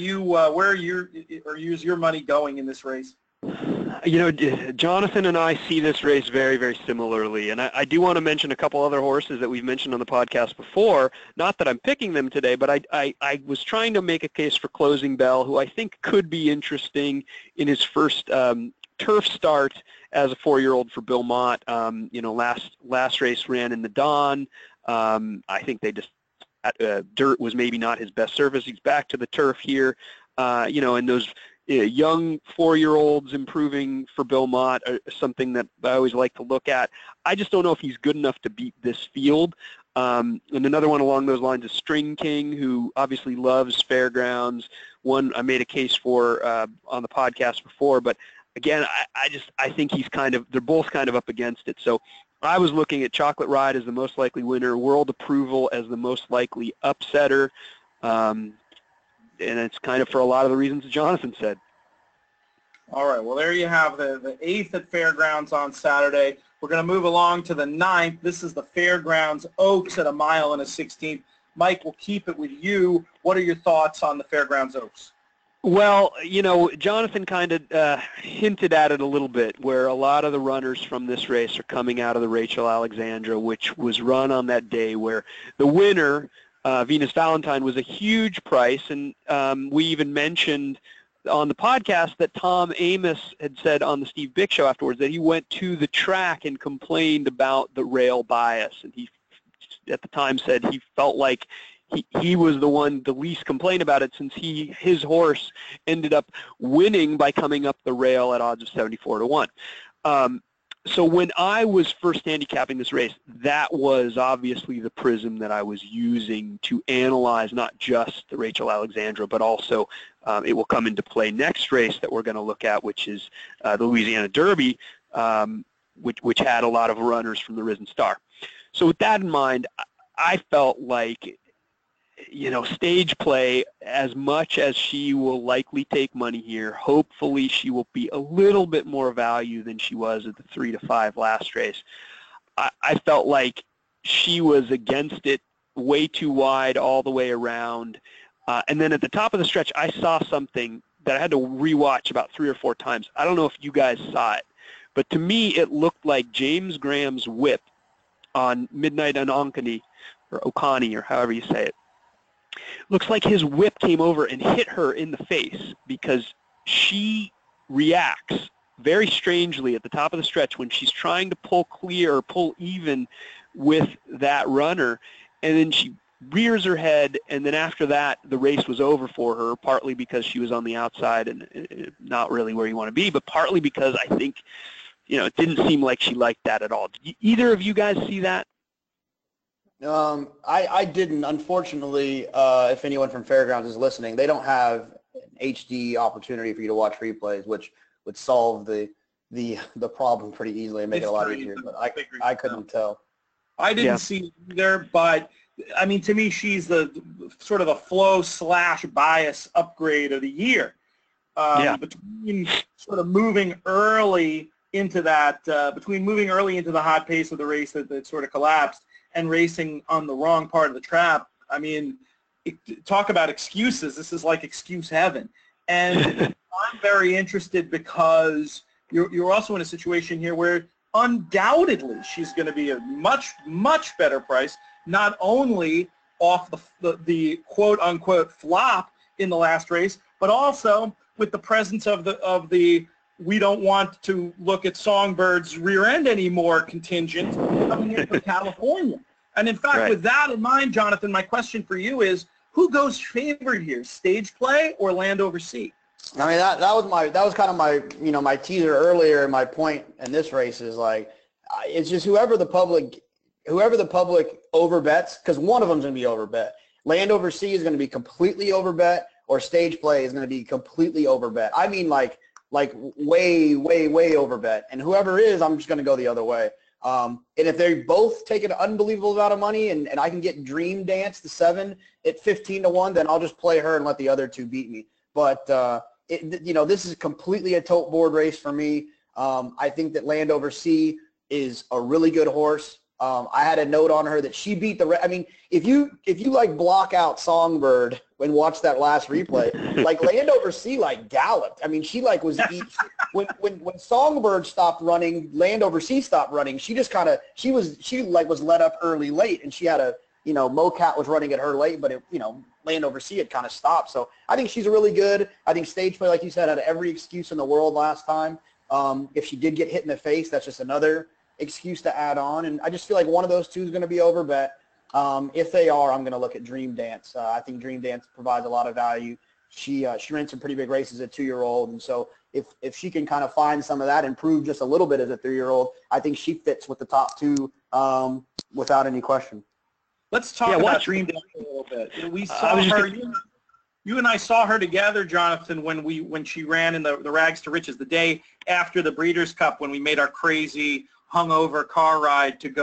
is your money going in this race? Jonathan and I see this race very, very similarly. And I do want to mention a couple other horses that we've mentioned on the podcast before. Not that I'm picking them today, but I was trying to make a case for Closing Bell, who I think could be interesting in his first turf start as a 4-year-old for Bill Mott. Last race ran in the Dawn. I think they just dirt was maybe not his best surface. He's back to the turf here. And those young 4-year-olds improving for Bill Mott are something that I always like to look at. I just don't know if he's good enough to beat this field. And another one along those lines is String King, who obviously loves Fairgrounds. One I made a case for on the podcast before, but again, I think they're both kind of up against it. So I was looking at Chocolate Ride as the most likely winner, World Approval as the most likely upsetter. And it's kind of for a lot of the reasons that Jonathan said. All right, well, there you have the 8th at Fairgrounds on Saturday. We're going to move along to the 9th. This is the Fairgrounds Oaks at 1.16 miles. Mike, we'll keep it with you. What are your thoughts on the Fairgrounds Oaks? Well, Jonathan kind of hinted at it a little bit, where a lot of the runners from this race are coming out of the Rachel Alexandra, which was run on that day where the winner, Venus Valentine, was a huge price, and we even mentioned on the podcast that Tom Amos had said on the Steve Bick Show afterwards that he went to the track and complained about the rail bias, and he at the time said he felt like he was the one the least complained about it, since his horse ended up winning by coming up the rail at odds of 74-1. So when I was first handicapping this race, that was obviously the prism that I was using to analyze not just the Rachel Alexandra, but also it will come into play next race that we're going to look at, which is the Louisiana Derby, which had a lot of runners from the Risen Star. So with that in mind, I felt like, Stage Play, as much as she will likely take money here, hopefully she will be a little bit more value than she was at the 3-5 last race. I felt like she was against it way too wide all the way around. And then at the top of the stretch, I saw something that I had to rewatch about 3 or 4 times. I don't know if you guys saw it, but to me it looked like James Graham's whip on Midnight on Onkani, or Okani, or however you say it. Looks like his whip came over and hit her in the face because she reacts very strangely at the top of the stretch when she's trying to pull clear or pull even with that runner, and then she rears her head, and then after that the race was over for her, partly because she was on the outside and not really where you want to be, but partly because I think, it didn't seem like she liked that at all. Did either of you guys see that? I didn't. Unfortunately, if anyone from Fairgrounds is listening, they don't have an HD opportunity for you to watch replays, which would solve the problem pretty easily and make it a lot easier. But I couldn't tell. I didn't see it either, but I mean, to me, she's the sort of a flow/bias upgrade of the year. Between sort of moving early into that, between moving early into the hot pace of the race that sort of collapsed and racing on the wrong part of the trap. I mean, talk about excuses. This is like excuse heaven. And I'm very interested because you're also in a situation here where undoubtedly she's going to be a much, much better price, not only off the quote-unquote flop in the last race, but also with the presence of the we don't want to look at Songbird's rear end anymore contingent coming in from California. And in fact, with that in mind, Jonathan, my question for you is, who goes favored here, Stage Play or Land Over Sea? I mean, that was kind of my my teaser earlier. My point in this race is like, it's just whoever the public overbets, because one of them's going to be overbet. Land Over Sea is going to be completely overbet, or Stage Play is going to be completely overbet. I mean, like way, way, way overbet. And whoever is, I'm just going to go the other way. And if they both take an unbelievable amount of money and I can get Dream Dance to 7 at 15-1, then I'll just play her and let the other two beat me. But, this is completely a tote board race for me. I think that Land Over Sea is a really good horse. I had a note on her that she beat I mean, if you like block out Songbird and watch that last replay, like Land Over Sea galloped. I mean, she was when Songbird stopped running, Land Over Sea stopped running. She just was let up early late, and she had Mocat was running at her late, but Land Over Sea had kind of stopped. So I think she's really good. I think Stage Play, like you said, had every excuse in the world last time. If she did get hit in the face, that's just another excuse to add on. And I just feel like one of those two is going to be overbet. If they are, I'm going to look at Dream Dance. I think Dream Dance provides a lot of value. She ran some pretty big races at 2-year-old, and so if she can kind of find some of that and prove just a little bit as a 3-year-old, I think she fits with the top two without any question. Let's talk about Dream Dance a little bit. We saw her. You and I saw her together, Jonathan, when she ran in the Rags to Riches the day after the Breeders' Cup, when we made our crazy hungover car ride to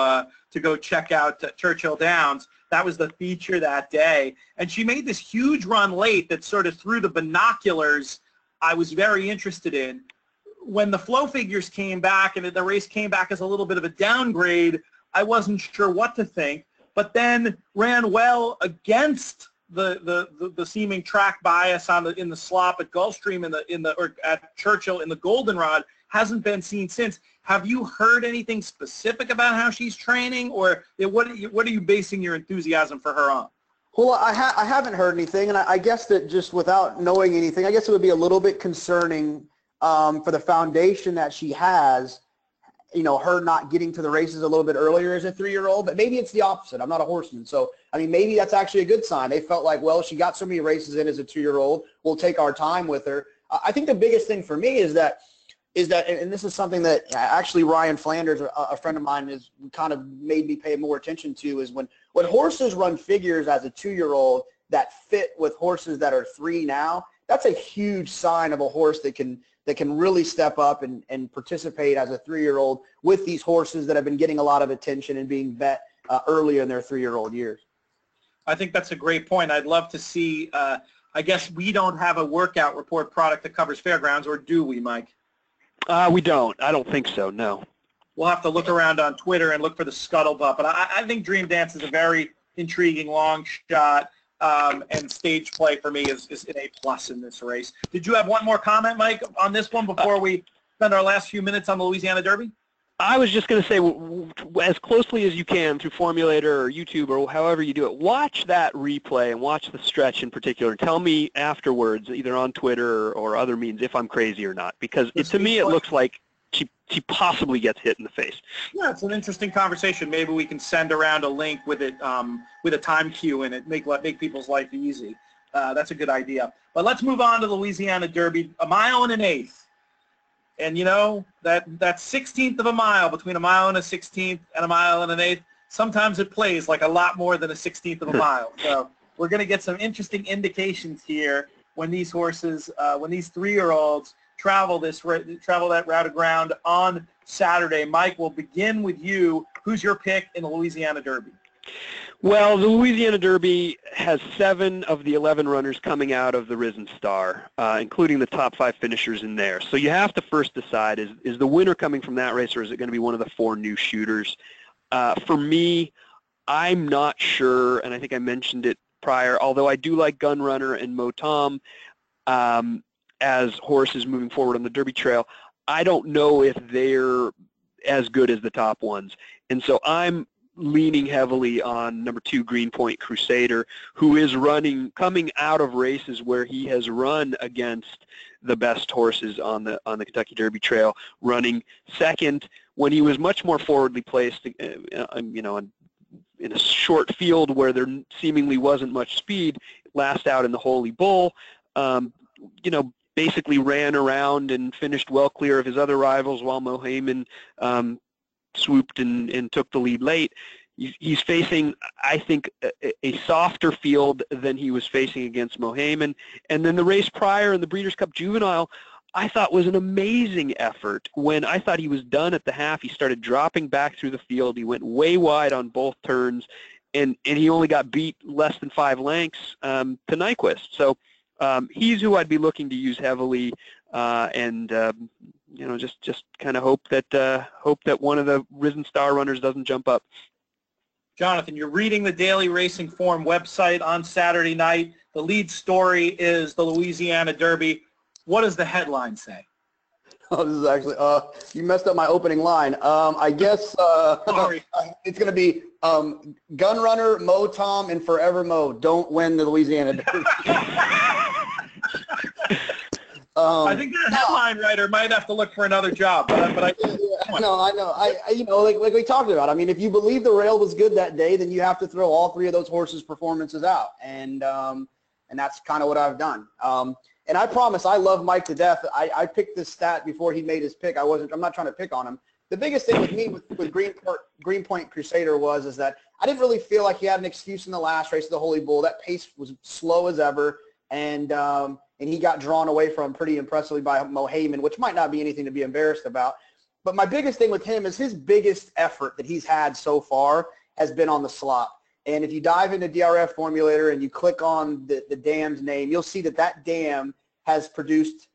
go check out Churchill Downs. That was the feature that day, and she made this huge run late that sort of threw the binoculars I was very interested in. When the flow figures came back and the race came back as a little bit of a downgrade, I wasn't sure what to think, but then ran well against the seeming track bias in the slop at Gulfstream or at Churchill in the Goldenrod. Hasn't been seen since. Have you heard anything specific about how she's training, or what are you basing your enthusiasm for her on? Well, I haven't heard anything, and I guess that just without knowing anything, I guess it would be a little bit concerning for the foundation that she has, her not getting to the races a little bit earlier as a 3-year-old, but maybe it's the opposite. I'm not a horseman. So, I mean, maybe that's actually a good sign. They felt like, well, she got so many races in as a 2-year-old, we'll take our time with her. I think the biggest thing for me is that, and this is something that actually Ryan Flanders, a friend of mine, has kind of made me pay more attention to, is when horses run figures as a 2-year-old that fit with horses that are 3 now, that's a huge sign of a horse that can really step up and participate as a 3-year-old with these horses that have been getting a lot of attention and being bet earlier in their 3-year-old years. I think that's a great point. I'd love to see, I guess we don't have a workout report product that covers Fairgrounds, or do we, Mike? We don't. I don't think so, no. We'll have to look around on Twitter and look for the scuttlebutt. But I think Dream Dance is a very intriguing long shot. and stage play for me is an A+ in this race. Did you have one more comment, Mike, on this one before we spend our last few minutes on the Louisiana Derby? I was just going to say, as closely as you can through Formulator or YouTube or however you do it, watch that replay and watch the stretch in particular. Tell me afterwards, either on Twitter or other means, if I'm crazy or not, because to me it looks like she possibly gets hit in the face. Yeah, it's an interesting conversation. Maybe we can send around a link with it, with a time cue in it, make people's life easy. That's a good idea. But let's move on to the Louisiana Derby, 1 1/8 miles. And you know, that 16th of a mile, between 1 1/16 and 1 1/8 miles, sometimes it plays like a lot more than a 16th of a mile. So we're going to get some interesting indications here when these horses, when these 3-year-olds travel that route of ground on Saturday. Mike, we'll begin with you. Who's your pick in the Louisiana Derby? Well, the Louisiana Derby has 7 of the 11 runners coming out of the Risen Star, including the top 5 finishers in there. So you have to first decide, is the winner coming from that race, or is it going to be one of the 4 new shooters? For me, I'm not sure, and I think I mentioned it prior, although I do like Gunrunner and Motom as horses moving forward on the Derby Trail, I don't know if they're as good as the top ones. And so I'm leaning heavily on number 2, Greenpoint Crusader, who is coming out of races where he has run against the best horses on the Kentucky Derby Trail, running second when he was much more forwardly placed, you know, in a short field where there seemingly wasn't much speed. Last out in the Holy Bull, you know, basically ran around and finished well clear of his other rivals while Mohaymen swooped and took the lead late. He's facing, I think, a softer field than he was facing against Mohaymen. And then the race prior in the Breeders' Cup Juvenile, I thought was an amazing effort. When I thought he was done at the half, he started dropping back through the field. He went way wide on both turns, and he only got beat less than 5 lengths to Nyquist. So he's who I'd be looking to use heavily, and you know, just kind of hope that one of the Risen Star runners doesn't jump up. Jonathan, you're reading the Daily Racing Form website on Saturday night. The lead story is the Louisiana Derby. What does the headline say? Oh, this is actually, you messed up my opening line. I guess Sorry. It's going to be Gunrunner, Motom, and Forever Mo don't win the Louisiana Derby. I think that headline writer might have to look for another job. But I no, I know. I you know, like we talked about. I mean, if you believe the rail was good that day, then you have to throw all 3 of those horses' performances out, and that's kind of what I've done. And I promise, I love Mike to death. I picked this stat before he made his pick. I'm not trying to pick on him. The biggest thing with me with Greenpoint Crusader is that I didn't really feel like he had an excuse in the last race of the Holy Bull. That pace was slow as ever, and he got drawn away from pretty impressively by Mohaymen, which might not be anything to be embarrassed about. But my biggest thing with him is his biggest effort that he's had so far has been on the slot. And if you dive into DRF Formulator and you click on the dam's name, you'll see that dam has produced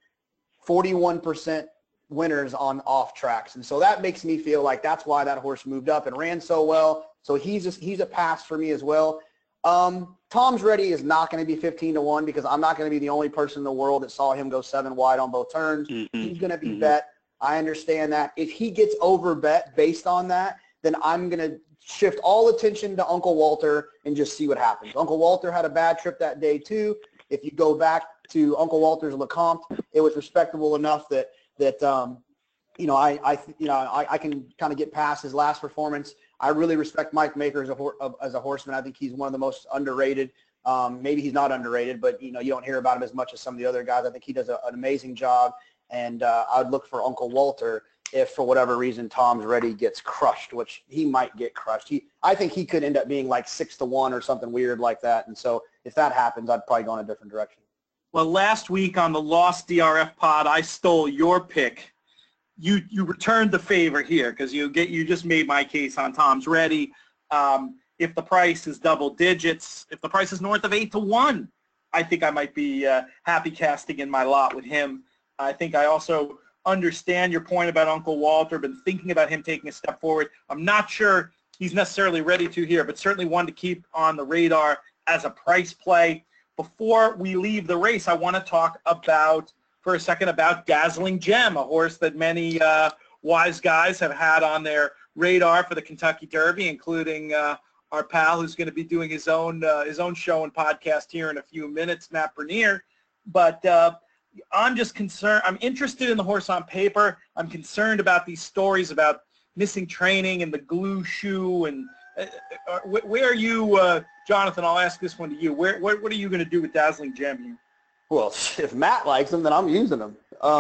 41% winners on off tracks. And so that makes me feel like that's why that horse moved up and ran so well. So he's a pass for me as well. Tom's Ready is not going to be 15-1 because I'm not going to be the only person in the world that saw him go 7 wide on both turns. Mm-hmm. He's going to be bet. I understand that. If he gets over bet based on that, then I'm going to shift all attention to Uncle Walter and just see what happens. Uncle Walter had a bad trip that day too. If you go back to Uncle Walter's LeCompte, it was respectable enough that you know, I can kind of get past his last performance. I really respect Mike Maker as a horseman. I think he's one of the most underrated. Maybe he's not underrated, but you know, you don't hear about him as much as some of the other guys. I think he does an amazing job, and I'd look for Uncle Walter if for whatever reason Tom's Ready gets crushed, which he might get crushed. I think he could end up being like 6-1 or something weird like that. And so if that happens, I'd probably go in a different direction. Well, last week on the Lost DRF pod, I stole your pick. You returned the favor here because you just made my case on Tom's Ready. If the price is double digits, if the price is north of 8-1, I think I might be happy casting in my lot with him. I think I also understand your point about Uncle Walter. Been thinking about him taking a step forward. I'm not sure he's necessarily ready to here, but certainly one to keep on the radar as a price play. Before we leave the race, I want to talk for a second about Dazzling Gem, a horse that many wise guys have had on their radar for the Kentucky Derby, including our pal who's going to be doing his own show and podcast here in a few minutes, Matt Bernier. But I'm just concerned. I'm interested in the horse on paper. I'm concerned about these stories about missing training and the glue shoe. And where are you, Jonathan? I'll ask this one to you. What are you going to do with Dazzling Gem here? Well, if Matt likes him, then I'm using him.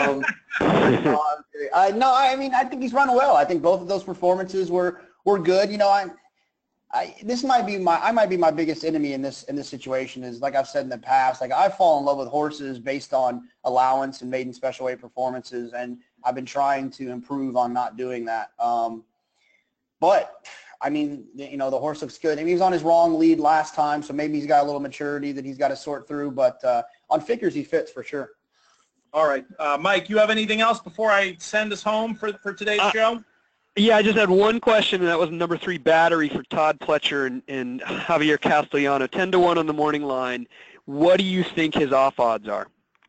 I think he's run well. I think both of those performances were good. I might be my biggest enemy in this situation. Is like I've said in the past, like I fall in love with horses based on allowance and maiden special weight performances, and I've been trying to improve on not doing that. But I mean, the horse looks good. I mean, he was on his wrong lead last time, so maybe he's got a little maturity that he's got to sort through. But on figures, he fits for sure. All right, Mike, you have anything else before I send us home for today's show? Yeah, I just had one question, and that was number 3 Battery for Todd Pletcher and Javier Castellano, 10-1 on the morning line. What do you think his off odds are?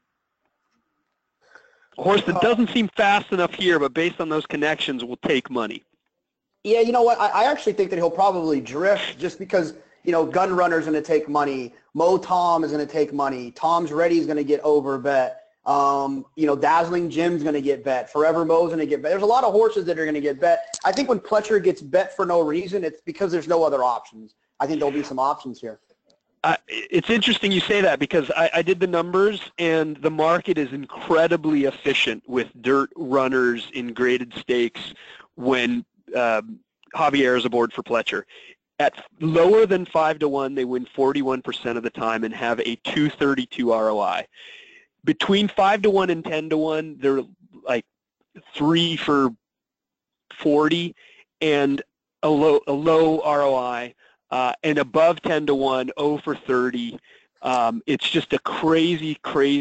A horse that doesn't seem fast enough here, but based on those connections, will take money. Yeah, you know what? I actually think that he'll probably drift just because, Gun Runner's going to take money. Mo Tom is going to take money. Tom's Ready is going to get over bet. Dazzling Gem's going to get bet. Forever Mo's going to get bet. There's a lot of horses that are going to get bet. I think when Pletcher gets bet for no reason, it's because there's no other options. I think there'll be some options here. It's interesting you say that because I did the numbers, and the market is incredibly efficient with dirt runners in graded stakes when Javier is aboard for Pletcher. At lower than 5-1, they win 41% of the time and have a 232 ROI. Between 5-1 and 10-1, they're like 3 for 40 and a low ROI, and above 10-1, 0 for 30. It's just a crazy.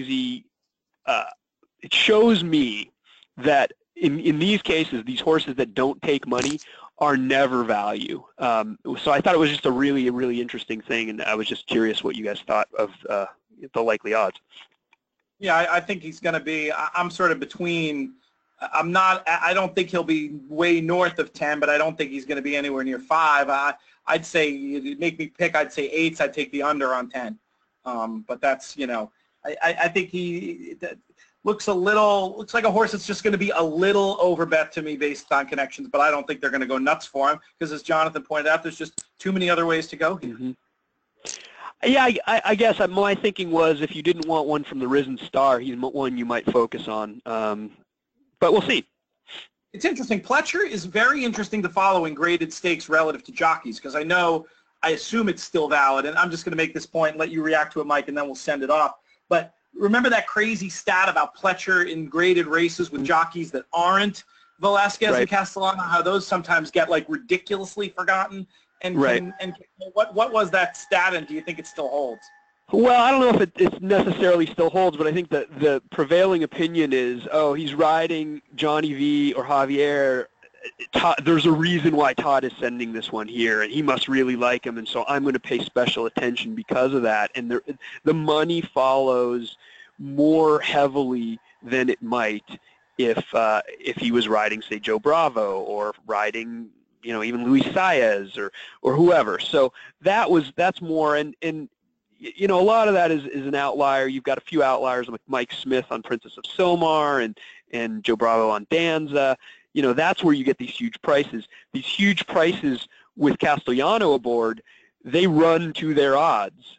It shows me that in these cases, these horses that don't take money are never value. So I thought it was just a really interesting thing, and I was just curious what you guys thought of the likely odds. Yeah, I think he's going to be, I'm sort of between, I don't think he'll be way north of 10, but I don't think he's going to be anywhere near 5. I'd say, you'd make me pick, I'd say 8s, I'd take the under on 10. But that's, I think he looks like a horse that's just going to be a little overbet to me based on connections, but I don't think they're going to go nuts for him because, as Jonathan pointed out, there's just too many other ways to go here. Mm-hmm. Yeah, I guess my thinking was if you didn't want one from the Risen Star, he's one you might focus on. But we'll see. It's interesting. Pletcher is very interesting to follow in graded stakes relative to jockeys because I assume it's still valid, and I'm just going to make this point and let you react to it, Mike, and then we'll send it off. But remember that crazy stat about Pletcher in graded races with jockeys that aren't Velasquez and Castellano, how those sometimes get like ridiculously forgotten? And what was that stat, and do you think it still holds? Well, I don't know if it necessarily still holds, but I think that the prevailing opinion is, he's riding Johnny V or Javier. There's a reason why Todd is sending this one here, and he must really like him, and so I'm going to pay special attention because of that. And the money follows more heavily than it might if he was riding, say, Joe Bravo or riding, even Luis Saez or whoever. So that's more, and a lot of that is an outlier. You've got a few outliers like Mike Smith on Princess of Silmar and Joe Bravo on Danza. That's where you get these huge prices. These huge prices with Castellano aboard, they run to their odds.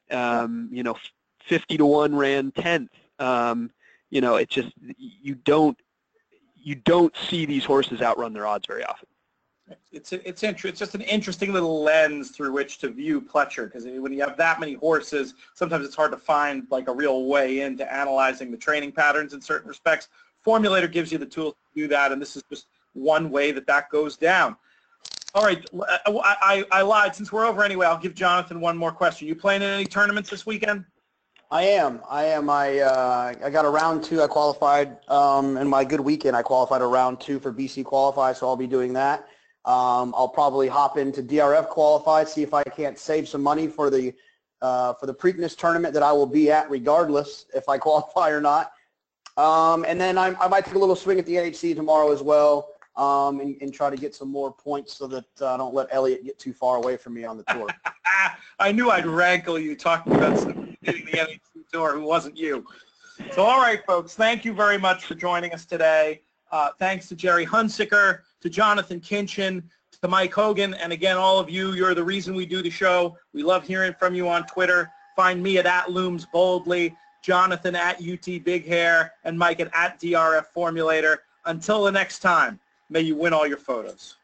50-1 ran 10th. It's just you don't see these horses outrun their odds very often. It's just an interesting little lens through which to view Pletcher, because when you have that many horses, sometimes it's hard to find like a real way into analyzing the training patterns in certain respects. Formulator gives you the tools to do that, and this is just one way that goes down. All right, I lied. Since we're over anyway, I'll give Jonathan one more question. You playing in any tournaments this weekend? I am. I got a round 2. I qualified in my good weekend. I qualified a round 2 for BC Qualify, so I'll be doing that. I'll probably hop into DRF Qualify, see if I can't save some money for the for the Preakness tournament that I will be at regardless if I qualify or not. And then I might take a little swing at the NHC tomorrow as well, and try to get some more points so that I don't let Elliott get too far away from me on the tour. I knew I'd rankle you talking about somebody hitting the NHC Tour who wasn't you. So, all right, folks, thank you very much for joining us today. Thanks to Jerry Hunsicker, to Jonathan Kinchin, to Mike Hogan, and again, all of you, you're the reason we do the show. We love hearing from you on Twitter. Find me at @LoomsBoldly, Jonathan at @UTBigHair, and Mike at @DRF Formulator. Until the next time, may you win all your photos.